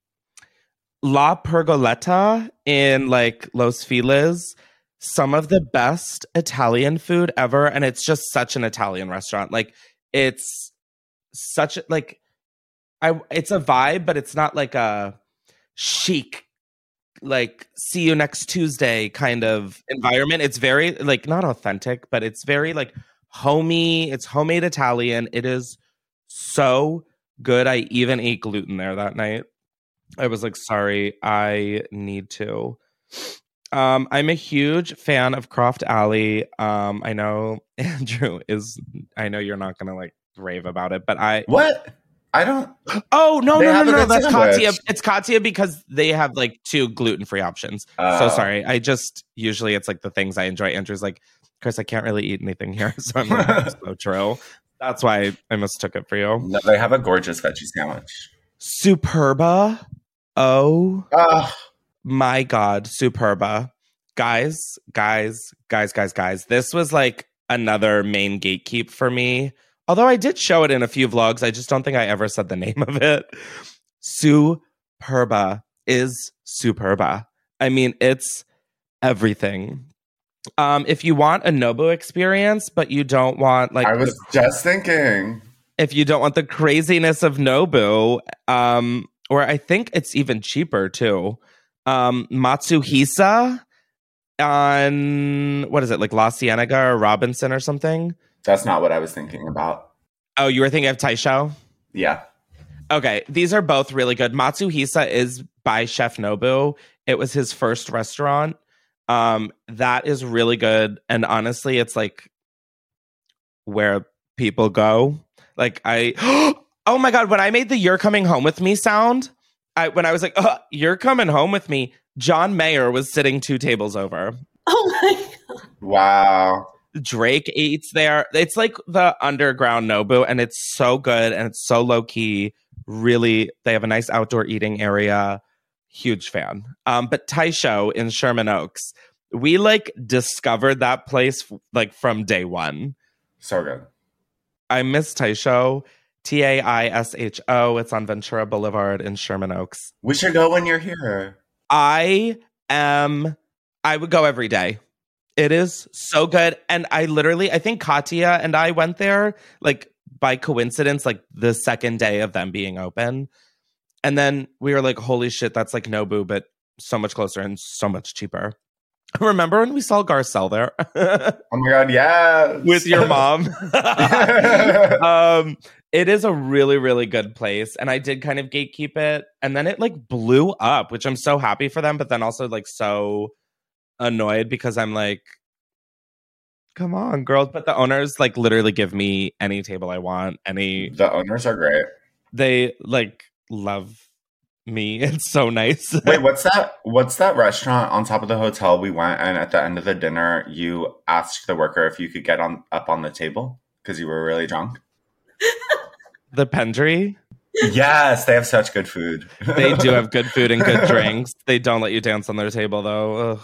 La Pergoletta in like Los Feliz, some of the best Italian food ever, and it's just such an Italian restaurant. Like it's such like I it's a vibe, but it's not like a chic like see you next Tuesday kind of environment. It's very like not authentic, but it's very like homey. It's homemade Italian. It is so good. I even ate gluten there that night. I was like, sorry, I need to. Um, I'm a huge fan of Croft Alley. Um, I know Andrew is, I know you're not going to like rave about it, but I. What? I don't. Oh, no, They no, no, have a no. good That's sandwich. Katya. It's Katya because they have like two gluten-free options. Oh. So sorry. I just, usually it's like the things I enjoy. Andrew's like, Chris, I can't really eat anything here. So I'm like, that's so true. That's why I mistook it for you. No, they have a gorgeous veggie sandwich. Superba. Oh Ugh. my God. Superba. Guys, guys, guys, guys, guys. This was like another main gatekeep for me. Although I did show it in a few vlogs. I just don't think I ever said the name of it. Superba is Superba. I mean, it's everything. Um, if you want a Nobu experience, but you don't want like I was the, just thinking. if you don't want the craziness of Nobu, um, or I think it's even cheaper too. Um, Matsuhisa on what is it like La Cienega or Robinson or something? That's not what I was thinking about. Oh, you were thinking of Taisho? Yeah. Okay, these are both really good. Matsuhisa is by Chef Nobu. It was his first restaurant. Um, that is really good. And honestly, it's like where people go. Like I, oh my God, when I made the "You're Coming Home With Me" sound, I when I was like, oh, "You're coming home with me," John Mayer was sitting two tables over. Oh my God. Wow. Drake eats there. It's like the underground Nobu, and it's so good and it's so low key. Really, they have a nice outdoor eating area. Huge fan. Um, but Taisho in Sherman Oaks, we like discovered that place like from day one. So good. I miss Taisho. T A I S H O. It's on Ventura Boulevard in Sherman Oaks. We should go when you're here. I am. I would go every day. It is so good. And I literally, I think Katya and I went there like by coincidence, like the second day of them being open. And then we were like, holy shit, that's like Nobu, but so much closer and so much cheaper. Remember when we saw Garcelle there? Oh my God, yeah. With your mom. um, it is a really, really good place. And I did kind of gatekeep it. And then it like blew up, which I'm so happy for them, but then also like so annoyed because I'm like, come on, girls. But the owners like literally give me any table I want. Any The owners are great. They like love me. It's so nice. Wait, what's that? What's that restaurant on top of the hotel we went? And at the end of the dinner, you asked the worker if you could get on up on the table because you were really drunk. The Pendry. Yes, they have such good food. They do have good food and good drinks. They don't let you dance on their table though.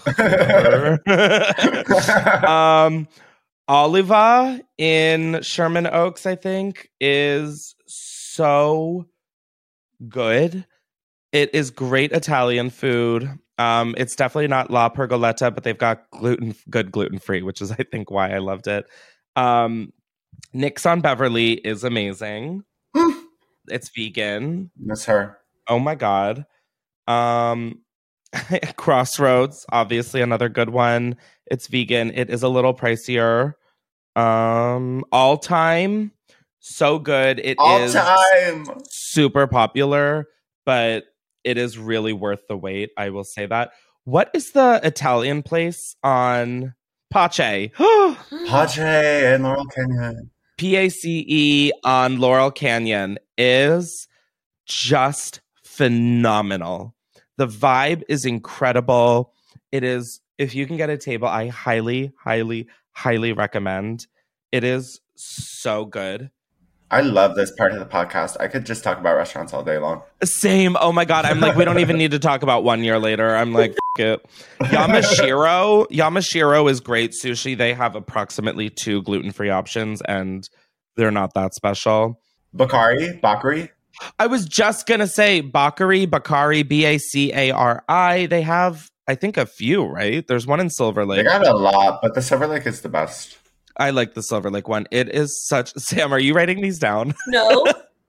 um, Oliva in Sherman Oaks, I think, is so good. It is great Italian food. Um, it's definitely not La Pergoletta, but they've got gluten good gluten free, which is I think why I loved it. Um, Nick's on Beverly is amazing. It's vegan. Miss her. Oh my God. Um, Crossroads, obviously another good one. It's vegan. It is a little pricier. Um, All Time, So good. It All is time. super popular, but it is really worth the wait. I will say that. What is the Italian place on Pace? Pace and Laurel Canyon. P A C E on Laurel Canyon is just phenomenal. The vibe is incredible. It is, if you can get a table, I highly, highly, highly recommend. It is so good. I love this part of the podcast. I could just talk about restaurants all day long. Same. Oh my God. I'm like, we don't even need to talk about one year later. I'm like, f- it. Yamashiro. Yamashiro is great sushi. They have approximately two gluten-free options and they're not that special. Bakari? Bakari? I was just going to say Bakari, Bakari, B A C A R I. They have, I think, a few, right? There's one in Silver Lake. They got a lot, but the Silver Lake is the best. I like the Silver Lake one. It is such... Sam, are you writing these down? No. Oh,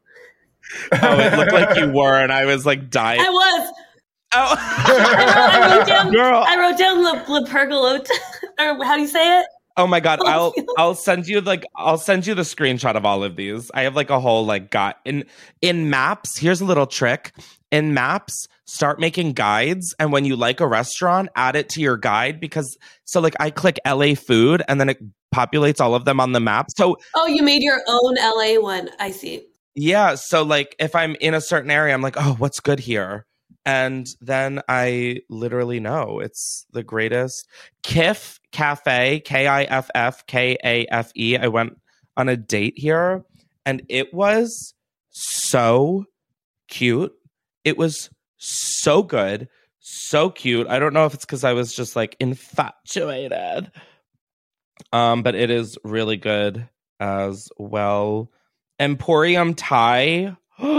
it looked like you were, and I was like dying. I was. Oh. I, wrote, I wrote down. Girl. I wrote down La, La Pergolota, or how do you say it? Oh my God, I'll I'll send you like I'll send you the screenshot of all of these. I have like a whole like got in in Maps. Here's a little trick. In Maps, start making guides, and when you like a restaurant, add it to your guide because so like I click L A food and then it populates all of them on the map. So oh, you made your own L A one. I see. Yeah, so like if I'm in a certain area, I'm like, oh, what's good here? And then I literally know it's the greatest. Kiff Cafe, K I F F K A F E. I went on a date here and it was so cute. It was so good, so cute. I don't know if it's because I was just like infatuated. Um, but it is really good as well. Emporium Thai.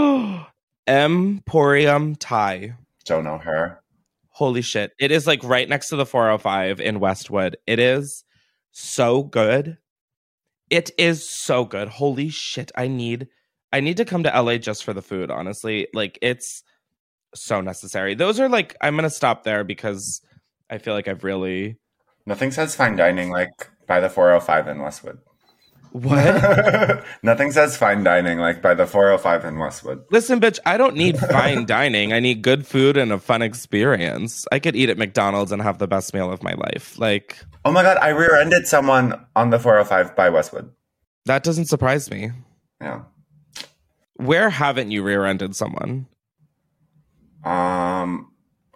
Emporium Thai. Don't know her. Holy shit. It is like right next to the four oh five in Westwood. It is so good. It is so good. Holy shit. I need I need to come to L A just for the food, honestly. Like it's so necessary. Those are like I'm gonna stop there because I feel like I've really Nothing says fine dining like by the four oh five in Westwood. What? Nothing says fine dining like by the four oh five in Westwood. Listen, bitch, I don't need fine dining. I need good food and a fun experience. I could eat at McDonald's and have the best meal of my life. Like, oh my God, I rear-ended someone on the four oh five by Westwood. That doesn't surprise me. Yeah. Where haven't you rear-ended someone? Um,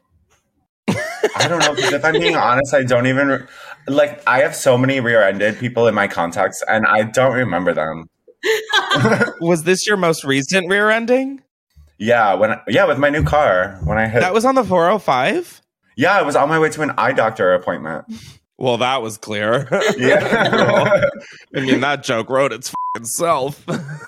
I don't know, because if I'm being honest, I don't even... Re- like, I have so many rear-ended people in my contacts, and I don't remember them. Was this your most recent rear-ending? Yeah, when I, yeah, with my new car. When I hit... That was on the four oh five? Yeah, I was on my way to an eye doctor appointment. Well, that was clear. Yeah. I mean, that joke wrote its f***ing self.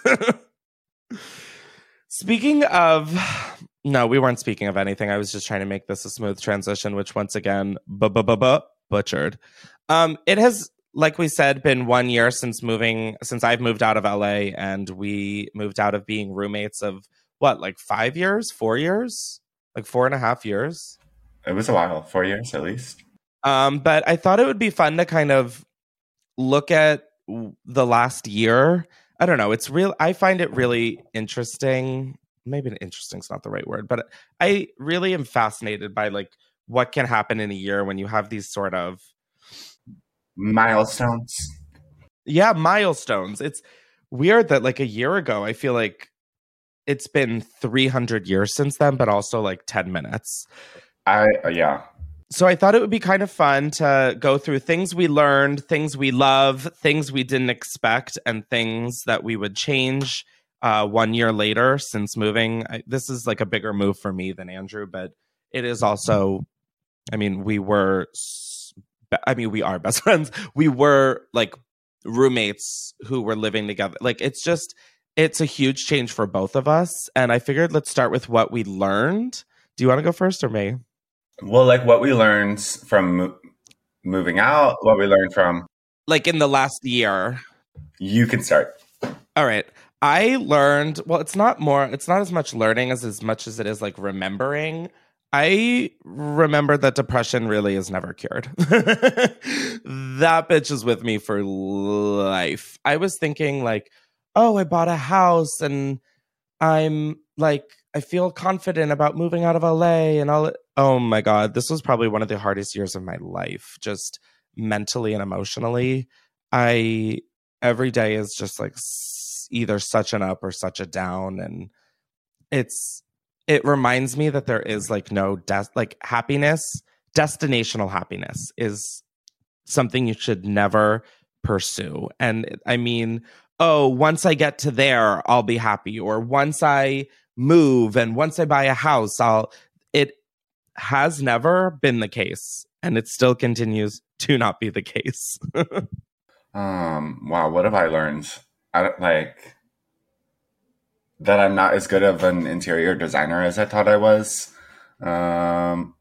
Speaking of... No, we weren't speaking of anything. I was just trying to make this a smooth transition, which once again, butchered. Um, it has, like we said, been one year since moving, since I've moved out of L A, and we moved out of being roommates of what, like five years, four years, like four and a half years. It was a while, four years at least. Um, but I thought it would be fun to kind of look at the last year. I don't know. It's real. I find it really interesting. Maybe interesting is not the right word, but I really am fascinated by like what can happen in a year when you have these sort of milestones. Yeah, milestones. It's weird that like a year ago, I feel like it's been three hundred years since then, but also like ten minutes. I, uh, yeah. So I thought it would be kind of fun to go through things we learned, things we love, things we didn't expect, and things that we would change Uh, one year later since moving. I, this is like a bigger move for me than Andrew, but it is also, I mean, we were, I mean, we are best friends. We were like roommates who were living together. Like, it's just, it's a huge change for both of us. And I figured let's start with what we learned. Do you want to go first or me? Well, like what we learned from mo- moving out, what we learned from... Like in the last year. You can start. All right. I learned, well, it's not more, it's not as much learning as as much as it is like remembering. I remember that depression really is never cured. That bitch is with me for life. I was thinking like, oh, I bought a house and I'm like, I feel confident about moving out of L A and all. Oh my God, this was probably one of the hardest years of my life, just mentally and emotionally. I, every day is just like either such an up or such a down. And it's, it reminds me that there is like no, des- like happiness, destinational happiness is something you should never pursue. And I mean, oh, once I get to there, I'll be happy. Or once I move and once I buy a house, I'll, it has never been the case. And it still continues to not be the case. um, wow. What have I learned? I don't like that I'm not as good of an interior designer as I thought I was. Um,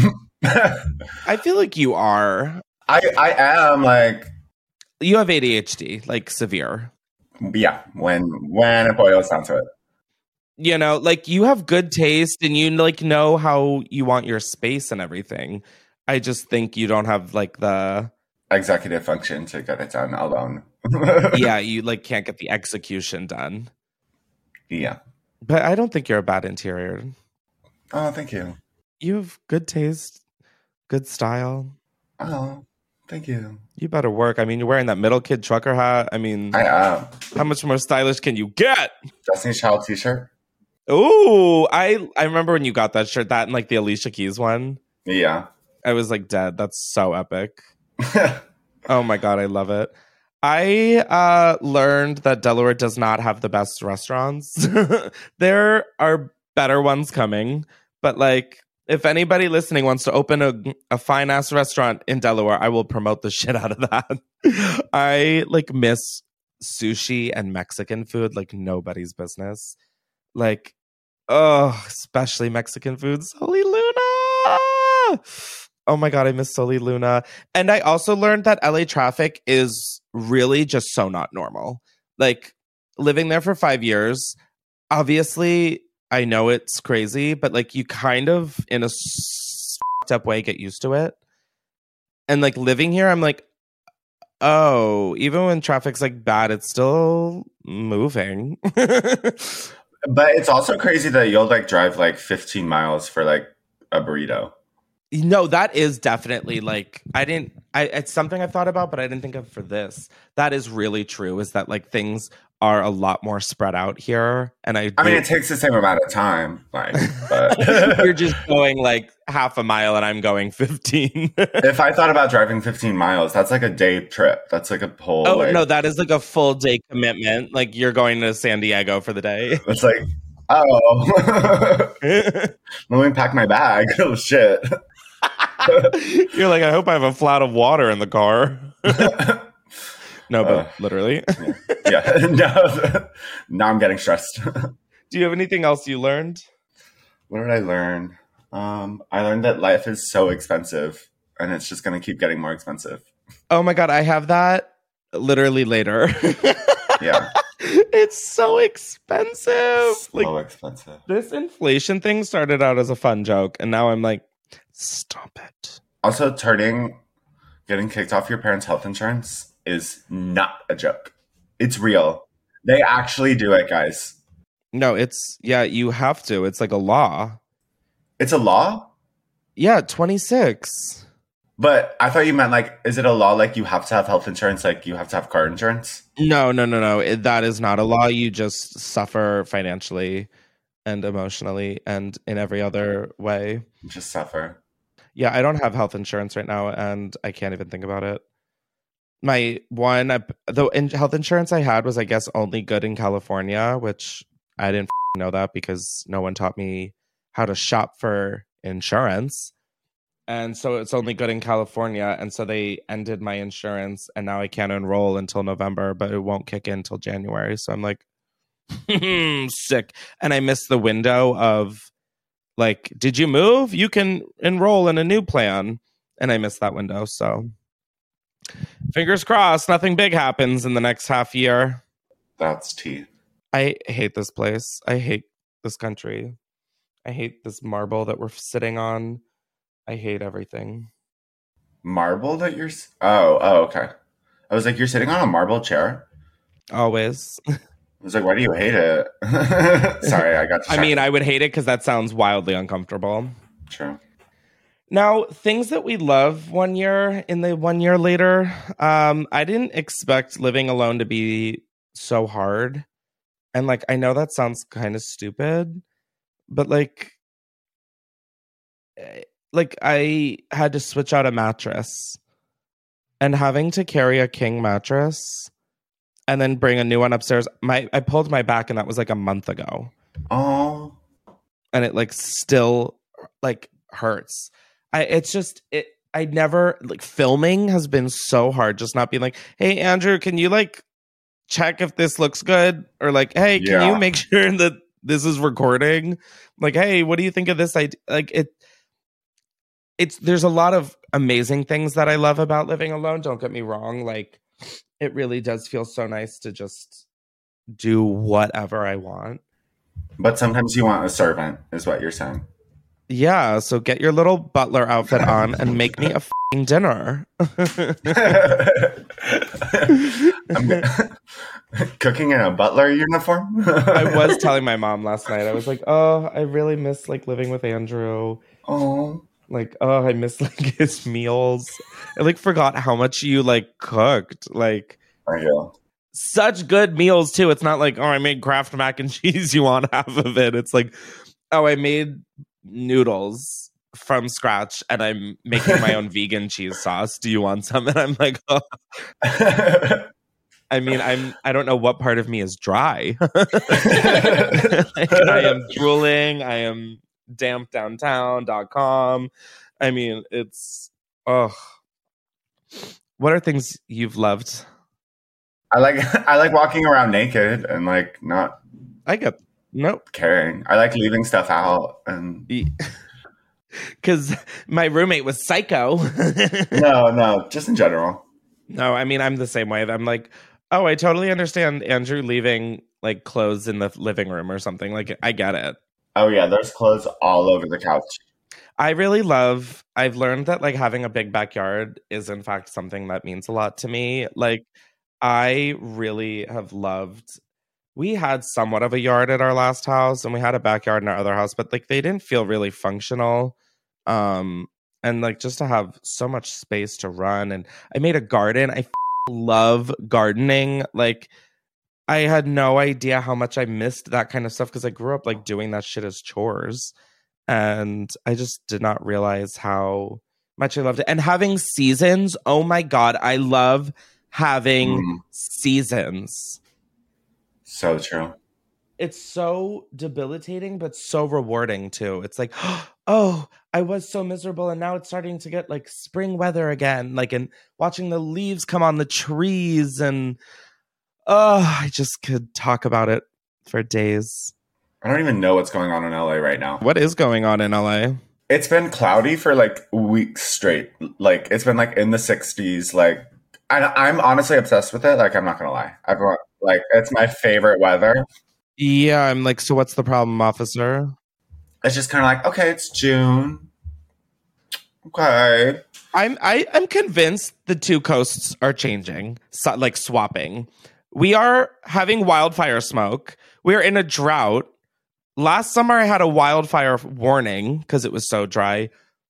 I feel like you are. I, I am like, you have A D H D, like severe. Yeah, when when it boils down to it. You know, like you have good taste and you like know how you want your space and everything. I just think you don't have like the executive function to get it done alone. Yeah, you like can't get the execution done. Yeah. But I don't think you're a bad interior. Oh, thank you. You have good taste, good style. Oh, thank you. You better work. I mean, you're wearing that middle kid trucker hat. I mean, I am. How much more stylish can you get? Destiny's Child t-shirt. Ooh, I I remember when you got that shirt, that and like the Alicia Keys one. Yeah. I was like dead. That's so epic. Oh my God, I love it. I uh, learned that Delaware does not have the best restaurants. There are better ones coming, but like, if anybody listening wants to open a, a fine ass restaurant in Delaware, I will promote the shit out of that. I like miss sushi and Mexican food like nobody's business. Like, oh, especially Mexican food. Soli Luna. Oh my God, I miss Soli Luna. And I also learned that L A traffic is really just so not normal. Like living there for five years, obviously I know it's crazy, but like you kind of in a fucked up way get used to it. And like living here, I'm like, oh, even when traffic's like bad, it's still moving. But it's also crazy that you'll like drive like fifteen miles for like a burrito. No, that is definitely like I didn't I it's something I've thought about, but I didn't think of for this. That is really true, is that like things are a lot more spread out here. And I I mean, it takes the same amount of time. Like, but you're just going like half a mile and I'm going fifteen. If I thought about driving fifteen miles, that's like a day trip. That's like a whole Oh like, no, that is like a full day commitment. Like you're going to San Diego for the day. It's like, oh, let me pack my bag. Oh shit. You're like, I hope I have a flat of water in the car. No, but uh, literally. Yeah. yeah. No, now I'm getting stressed. Do you have anything else you learned? What did I learn? Um, I learned that life is so expensive and it's just going to keep getting more expensive. Oh my God, I have that literally later. Yeah. It's so expensive. So like, expensive. This inflation thing started out as a fun joke, and now I'm like, stop it. Also, turning, getting kicked off your parents' health insurance is not a joke. It's real. They actually do it, guys. No, it's, yeah, you have to. It's like a law. It's a law? Yeah, twenty-six. But I thought you meant like, is it a law like you have to have health insurance, like you have to have car insurance? No, no, no, no. It, that is not a law. You just suffer financially and emotionally and in every other way. Just suffer. Yeah, I don't have health insurance right now, and I can't even think about it. My one, the in, health insurance I had was, I guess, only good in California, which I didn't f- know that because no one taught me how to shop for insurance. And so it's only good in California. And so they ended my insurance, and now I can't enroll until November, but it won't kick in until January. So I'm like, sick. And I missed the window of like, did you move? You can enroll in a new plan. And I missed that window. So fingers crossed, nothing big happens in the next half year. That's tea. I hate this place. I hate this country. I hate this marble that we're sitting on. I hate everything. Marble that you're... Oh, oh, okay. I was like, you're sitting on a marble chair? Always. was like, why do you hate it? Sorry, I got I mean, I would hate it because that sounds wildly uncomfortable. True. Now, things that we love one year in the one year later, um, I didn't expect living alone to be so hard. And like, I know that sounds kind of stupid, but like, like I had to switch out a mattress, and having to carry a king mattress and then bring a new one upstairs. My I pulled my back, and that was like a month ago. Oh, and it like still like hurts. I it's just it. I never like filming has been so hard. Just not being like, hey Andrew, can you like check if this looks good, or like, hey, can Yeah. you make sure that this is recording? Like, hey, what do you think of this idea? Like it. It's there's a lot of amazing things that I love about living alone. Don't get me wrong. Like, it really does feel so nice to just do whatever I want. But sometimes you want a servant, is what you're saying. Yeah, so get your little butler outfit on and make me a f***ing dinner. I'm cooking in a butler uniform. I was telling my mom last night. I was like, "Oh, I really miss like living with Andrew. Oh, like, oh, I miss like his meals. I like forgot how much you like cooked. Like, I know. Such good meals too. It's not like, oh, I made Kraft mac and cheese. You want half of it? It's like, oh, I made noodles from scratch and I'm making my own vegan cheese sauce. Do you want some?" And I'm like, oh. I mean, I'm I don't know what part of me is dry. Like, I am drooling. I am damp downtown dot com. I mean, it's oh. What are things you've loved? I like I like walking around naked and like not I get nope caring. I like leaving stuff out and because my roommate was psycho. no, no, just in general. No, I mean, I'm the same way. I'm like, oh, I totally understand Andrew leaving like clothes in the living room or something. Like, I get it. Oh yeah, there's clothes all over the couch. I really love, I've learned that like having a big backyard is in fact something that means a lot to me. Like, I really have loved, we had somewhat of a yard at our last house and we had a backyard in our other house, but like they didn't feel really functional. Um, and like just to have so much space to run. And I made a garden. I f- love gardening. Like, I had no idea how much I missed that kind of stuff because I grew up like doing that shit as chores. And I just did not realize how much I loved it. And having seasons, oh my God, I love having mm. seasons. So true. It's so debilitating, but so rewarding too. It's like, oh, I was so miserable and now it's starting to get like spring weather again. Like, and watching the leaves come on the trees and oh, I just could talk about it for days. I don't even know what's going on in L A right now. What is going on in L A? It's been cloudy for like weeks straight. Like, it's been like in the sixties. Like, I, I'm honestly obsessed with it. Like, I'm not going to lie. I've like, it's my favorite weather. Yeah, I'm like, so what's the problem, officer? It's just kind of like, okay, it's June. Okay. I'm I, I'm convinced the two coasts are changing, so, like swapping. We are having wildfire smoke. We are in a drought. Last summer, I had a wildfire warning because it was so dry.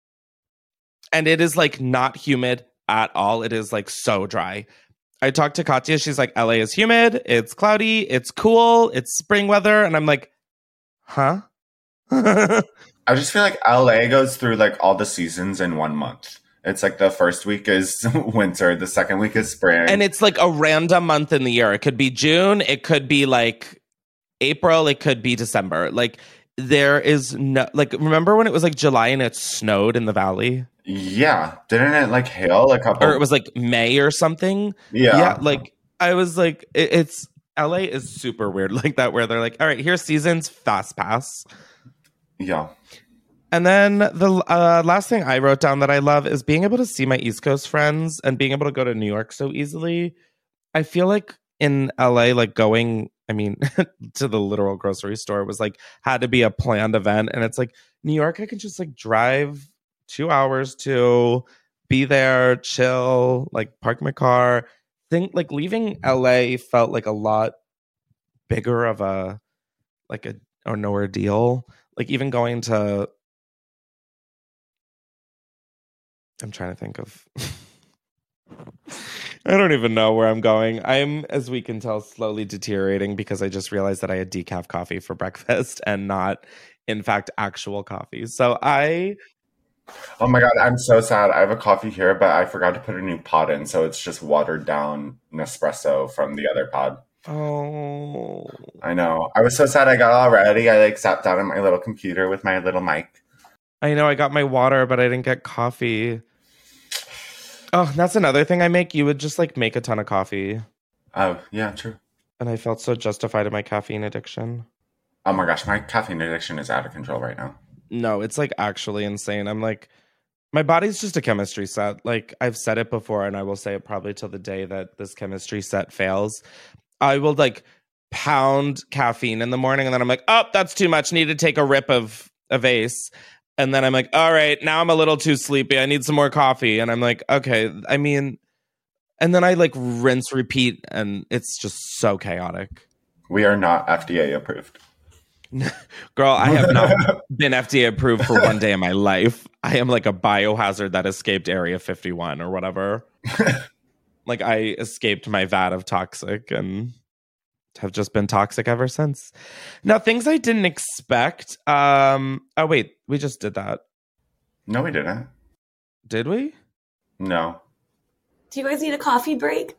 And it is like not humid at all. It is like so dry. I talked to Katya. She's like, L A is humid. It's cloudy. It's cool. It's spring weather. And I'm like, huh? I just feel like L A goes through like all the seasons in one month. It's like the first week is winter. The second week is spring. And it's like a random month in the year. It could be June. It could be like April. It could be December. Like there is no, like, remember when it was like July and it snowed in the valley? Yeah. Didn't it like hail a couple? Or it was like May or something. Yeah. Yeah. Like I was like, it, it's L A is super weird like that, where they're like, all right, here's seasons, fast pass. Yeah. And then the uh, last thing I wrote down that I love is being able to see my East Coast friends and being able to go to New York so easily. I feel like in L A, like going, I mean, to the literal grocery store was like, had to be a planned event. And it's like, New York, I can just like drive two hours to be there, chill, like park my car. Think like leaving L A felt like a lot bigger of a like a or no ordeal. Like even going to I'm trying to think of I don't even know where I'm going. I'm, as we can tell, slowly deteriorating because I just realized that I had decaf coffee for breakfast and not, in fact, actual coffee. So I... Oh my God, I'm so sad. I have a coffee here, but I forgot to put a new pod in, so it's just watered down Nespresso from the other pod. Oh. I know. I was so sad. I got all ready. I like sat down at my little computer with my little mic. I know. I got my water, but I didn't get coffee. Oh, that's another thing I make. You would just like make a ton of coffee. Oh, yeah, true. And I felt so justified in my caffeine addiction. Oh my gosh, my caffeine addiction is out of control right now. No, it's like actually insane. I'm like, my body's just a chemistry set. Like I've said it before and I will say it probably till the day that this chemistry set fails. I will like pound caffeine in the morning and then I'm like, oh, that's too much. Need to take a rip of a vase. And then I'm like, all right, now I'm a little too sleepy. I need some more coffee. And I'm like, okay, I mean, and then I like rinse, repeat, and it's just so chaotic. We are not F D A approved. Girl, I have not been F D A approved for one day in my life. I am like a biohazard that escaped Area fifty-one or whatever. Like I escaped my vat of toxic and have just been toxic ever since. Now, things I didn't expect. Um, oh, wait, we just did that. No, we didn't. Did we? No. Do you guys need a coffee break?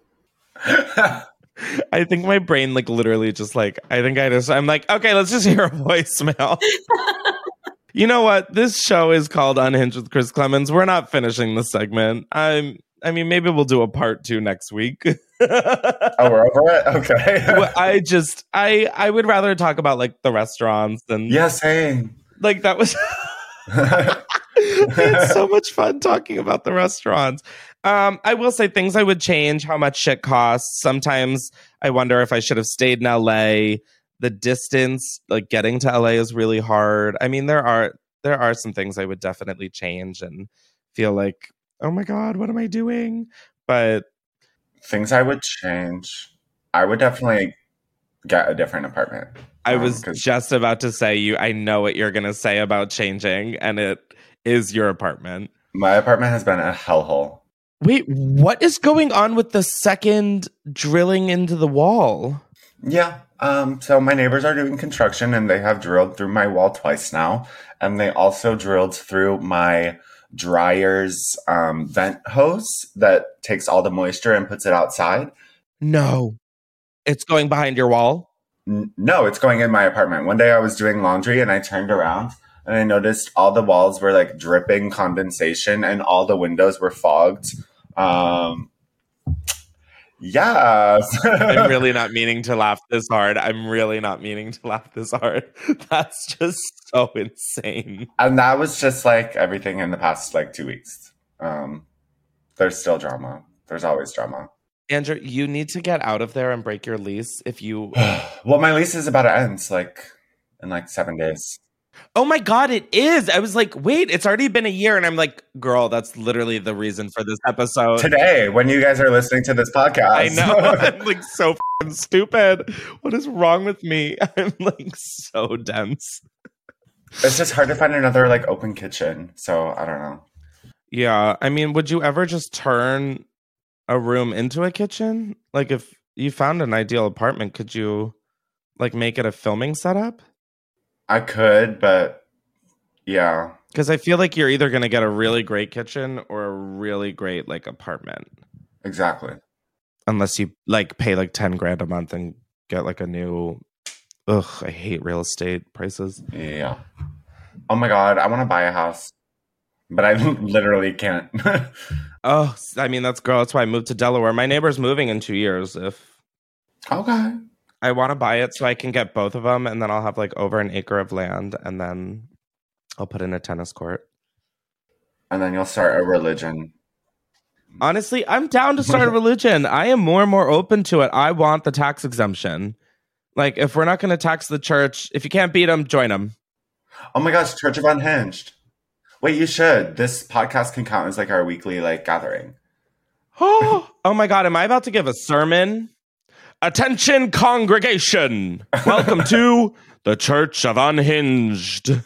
I think my brain, like, literally just like, I think I just, I'm like, okay, let's just hear a voicemail. You know what? This show is called Unhinged with Chris Clemens. We're not finishing the segment. I'm, I mean, maybe we'll do a part two next week. Oh, we're over it? Okay. Well, I just, I, I would rather talk about like the restaurants than. Yeah, same. Like that was. It's so much fun talking about the restaurants. Um, I will say things I would change, how much shit costs. Sometimes I wonder if I should have stayed in L A. The distance, like getting to L A is really hard. I mean, there are there are some things I would definitely change and feel like, oh my God, what am I doing? But things I would change, I would definitely get a different apartment. I was um, just about to say you. I know what you're going to say about changing, and it is your apartment. My apartment has been a hellhole. Wait, what is going on with the second drilling into the wall? Yeah, um, so my neighbors are doing construction, and they have drilled through my wall twice now, and they also drilled through my dryer's um, vent hose that takes all the moisture and puts it outside. No, it's going behind your wall? N- no, it's going in my apartment. One day I was doing laundry and I turned around and I noticed all the walls were like dripping condensation and all the windows were fogged. Um, yeah. I'm really not meaning to laugh this hard. I'm really not meaning to laugh this hard. That's just so insane. And that was just like everything in the past like two weeks. Um, there's still drama. There's always drama. Andrew, you need to get out of there and break your lease if you... Well, my lease is about to end like in like seven days. Oh my God, it is. I was like, wait, it's already been a year. And I'm like, girl, that's literally the reason for this episode. Today, when you guys are listening to this podcast. I know. I'm like so f***ing stupid. What is wrong with me? I'm like so dense. It's just hard to find another like open kitchen. So I don't know. Yeah. I mean, would you ever just turn a room into a kitchen? Like if you found an ideal apartment, could you like make it a filming setup? I could, but yeah. Because I feel like you're either going to get a really great kitchen or a really great like apartment. Exactly. Unless you like pay like ten grand a month and get like a new, ugh, I hate real estate prices. Yeah. Oh my God, I want to buy a house, but I literally can't. Oh, I mean, that's girl. That's why I moved to Delaware. My neighbor's moving in two years. If Okay. I want to buy it so I can get both of them, and then I'll have like over an acre of land, and then I'll put in a tennis court. And then you'll start a religion. Honestly, I'm down to start a religion. I am more and more open to it. I want the tax exemption. Like, if we're not going to tax the church, if you can't beat them, join them. Oh my gosh, Church of Unhinged. Wait, you should. This podcast can count as like our weekly like gathering. Oh, oh my God, am I about to give a sermon? Attention, congregation. Welcome to the Church of Unhinged.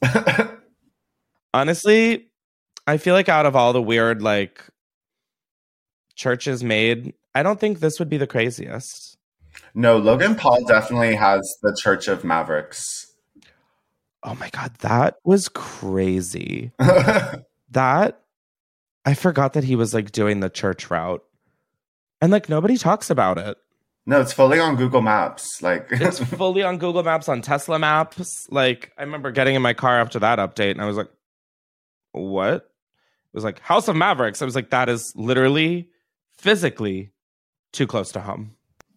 Honestly, I feel like out of all the weird, like, churches made, I don't think this would be the craziest. No, Logan Paul definitely has the Church of Mavericks. Oh my God, that was crazy. That, I forgot that he was like doing the church route. And like nobody talks about it. No, it's fully on Google Maps. Like it's fully on Google Maps, on Tesla Maps. Like I remember getting in my car after that update and I was like, what? It was like House of Mavericks. I was like, that is literally physically too close to home.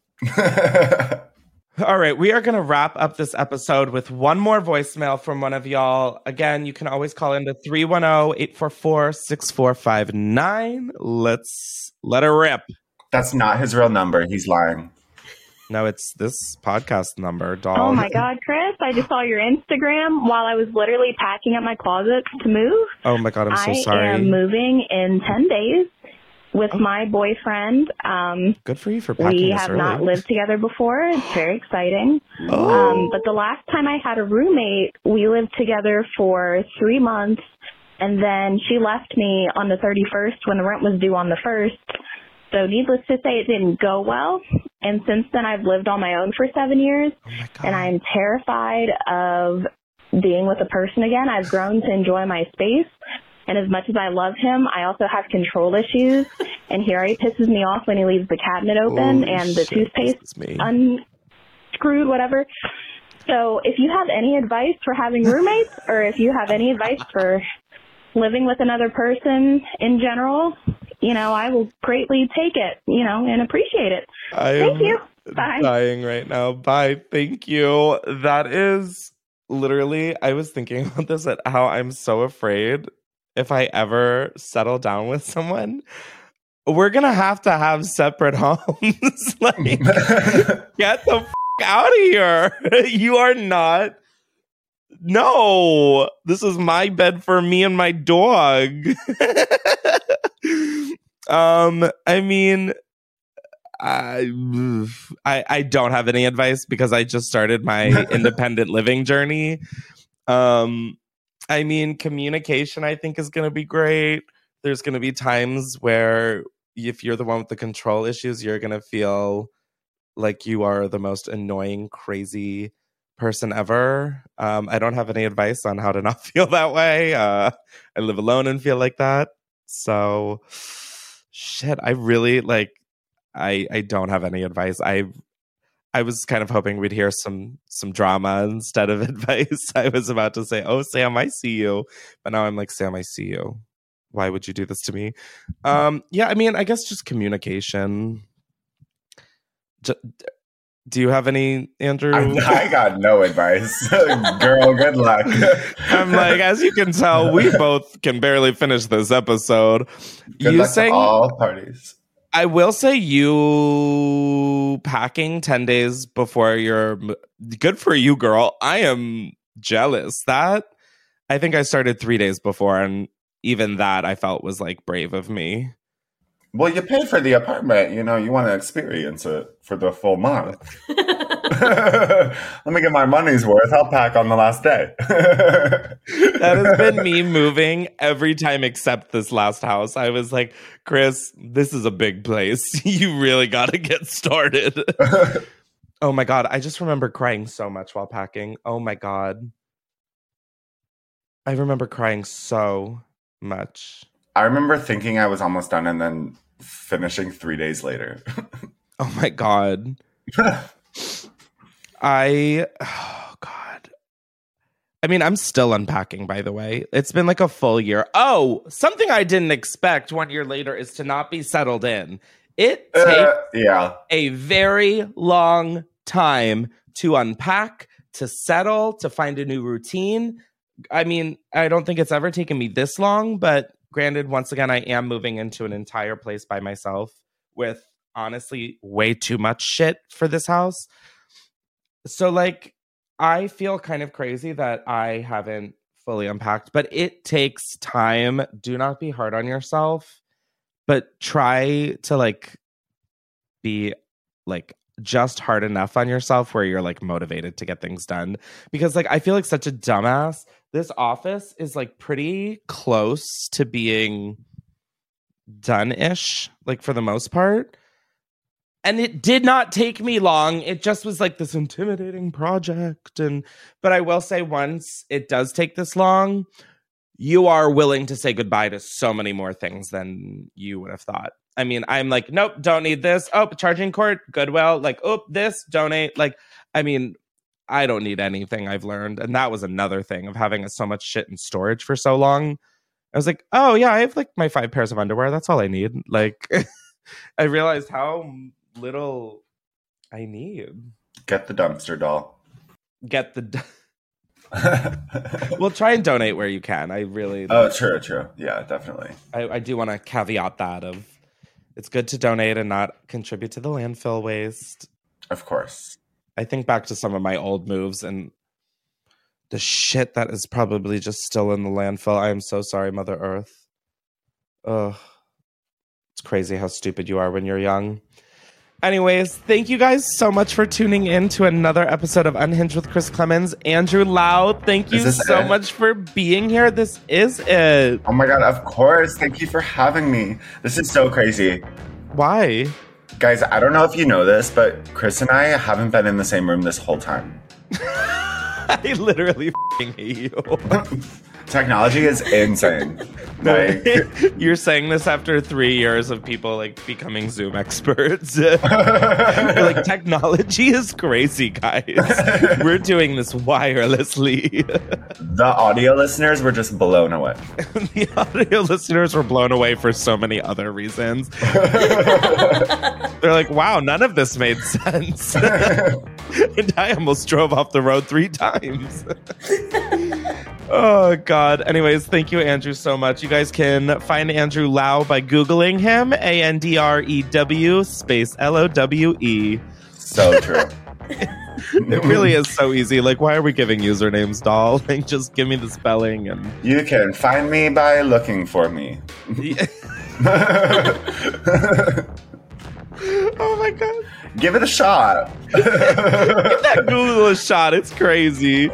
All right, we are going to wrap up this episode with one more voicemail from one of y'all. Again, you can always call into three one zero, eight four four, six four five nine. Let's let her rip. That's not his real number. He's lying. No, it's this podcast number, doll. Oh my God, Chris, I just saw your Instagram while I was literally packing up my closet to move. Oh my God, I'm so I sorry. I am moving in ten days with oh. my boyfriend. Um, Good for you for packing We this have early. not lived together before. It's very exciting. Oh. Um, but the last time I had a roommate, we lived together for three months. And then she left me on the thirty-first when the rent was due on the first. So needless to say, it didn't go well. And since then, I've lived on my own for seven years. Oh my God. And I'm terrified of being with a person again. I've grown to enjoy my space. And as much as I love him, I also have control issues. And he already pisses me off when he leaves the cabinet open Holy and the shit, toothpaste unscrewed, whatever. So if you have any advice for having roommates, or if you have any advice for living with another person in general, you know, I will greatly take it, you know, and appreciate it. I Thank am you. Bye. dying right now. Bye. Thank you. That is literally, I was thinking about this at how I'm so afraid if I ever settle down with someone, we're going to have to have separate homes. Like, get the f- out of here. You are not. No, this is my bed for me and my dog. um, I mean, I, I I don't have any advice because I just started my independent living journey. Um, I mean, communication, I think, is going to be great. There's going to be times where if you're the one with the control issues, you're going to feel like you are the most annoying, crazy person ever. Um, I don't have any advice on how to not feel that way. Uh, I live alone and feel like that. So, shit, I really, like, I I don't have any advice. I I was kind of hoping we'd hear some some drama instead of advice. I was about to say, oh, Sam, I see you. But now I'm like, Sam, I see you. Why would you do this to me? Um, yeah, I mean, I guess just communication. J- do you have any, Andrew? I, I got no advice. Girl, good luck. I'm like, as you can tell, we both can barely finish this episode. Good you luck saying, to all parties. I will say you packing ten days before you're good for you, girl. I am jealous. That I think I started three days before, and even that I felt was like brave of me. Well, you paid for the apartment. You know, you want to experience it for the full month. Let me get my money's worth. I'll pack on the last day. That has been me moving every time except this last house. I was like, Chris, this is a big place. You really got to get started. Oh my God. I just remember crying so much while packing. Oh my God. I remember crying so much. I remember thinking I was almost done and then finishing three days later. Oh my God. I, oh God. I mean, I'm still unpacking, by the way. It's been like a full year. Oh, something I didn't expect one year later is to not be settled in. It takes uh, yeah. a very long time to unpack, to settle, to find a new routine. I mean, I don't think it's ever taken me this long, but granted, once again, I am moving into an entire place by myself with honestly way too much shit for this house. So like, I feel kind of crazy that I haven't fully unpacked, but it takes time. Do not be hard on yourself, but try to like be like just hard enough on yourself where you're like motivated to get things done. Because like I feel like such a dumbass. This office is like pretty close to being done-ish, like for the most part. And it did not take me long. It just was like this intimidating project. And but I will say, once it does take this long, you are willing to say goodbye to so many more things than you would have thought. I mean, I'm like, nope, don't need this. Oh, charging cord, Goodwill. Like, oh, this, donate. Like, I mean, I don't need anything, I've learned. And that was another thing of having so much shit in storage for so long. I was like, oh, yeah, I have like my five pairs of underwear. That's all I need. Like, I realized how little I need. Get the dumpster doll. Get the... D- well, try and donate where you can. I really... Oh, true, true. Yeah, definitely. I, I do want to caveat that of... It's good to donate and not contribute to the landfill waste. Of course. I think back to some of my old moves and the shit that is probably just still in the landfill. I am so sorry, Mother Earth. Ugh. It's crazy how stupid you are when you're young. Anyways, thank you guys so much for tuning in to another episode of Unhinged with Chris Clemens. Andrew Lau, thank you so it? much for being here. This is it. Oh my God, of course. Thank you for having me. This is so crazy. Why? Guys, I don't know if you know this, but Chris and I haven't been in the same room this whole time. I literally f***ing hate you. Technology is insane. Like, you're saying this after three years of people like becoming Zoom experts. You're like, technology is crazy, guys. We're doing this wirelessly. The audio listeners were just blown away. The audio listeners were blown away for so many other reasons. They're like, wow, none of this made sense. And I almost drove off the road three times. Oh, God. Anyways, thank you, Andrew, so much. You guys can find Andrew Lau by Googling him. A N D R E W space L O W E. So true. It really is so easy. Like, why are we giving usernames, doll? Like, just give me the spelling. And you can find me by looking for me. Oh, my God. Give it a shot. Give that Google a shot. It's crazy.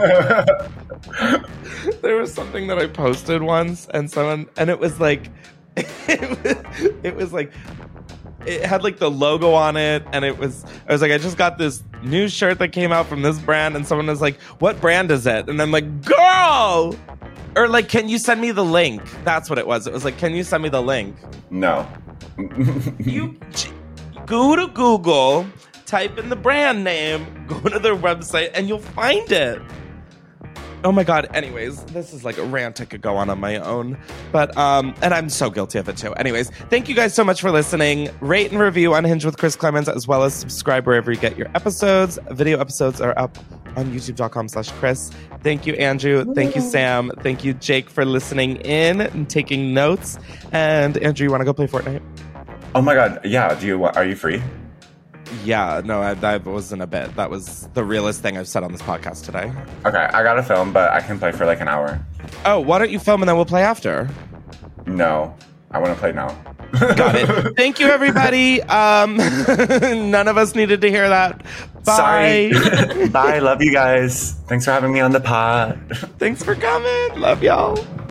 There was something that I posted once, and someone, and it was like, it was, it was like, it had like the logo on it, and it was, I was like, I just got this new shirt that came out from this brand, and someone was like, what brand is it? And I'm like, girl! Or like, can you send me the link? That's what it was. It was like, can you send me the link? No. You go to Google, type in the brand name, go to their website, and you'll find it. Oh my God. Anyways, this is like a rant I could go on on my own. But, um, and I'm so guilty of it too. Anyways, thank you guys so much for listening. Rate and review Unhinged with Chris Clemens, as well as subscribe wherever you get your episodes. Video episodes are up on youtube.com slash Chris. Thank you, Andrew. Thank you, Sam. Thank you, Jake, for listening in and taking notes. And Andrew, you want to go play Fortnite? Oh my God. Yeah. Do you, are you free? Yeah, no, I, that wasn't a bit. That was the realest thing I've said on this podcast today. Okay, I gotta film, but I can play for like an hour. Oh, why don't you film and then we'll play after? No, I want to play now. Got it. Thank you, everybody. Um, none of us needed to hear that. Bye. Sorry. Bye. Love you guys. Thanks for having me on the pod. Thanks for coming. Love y'all.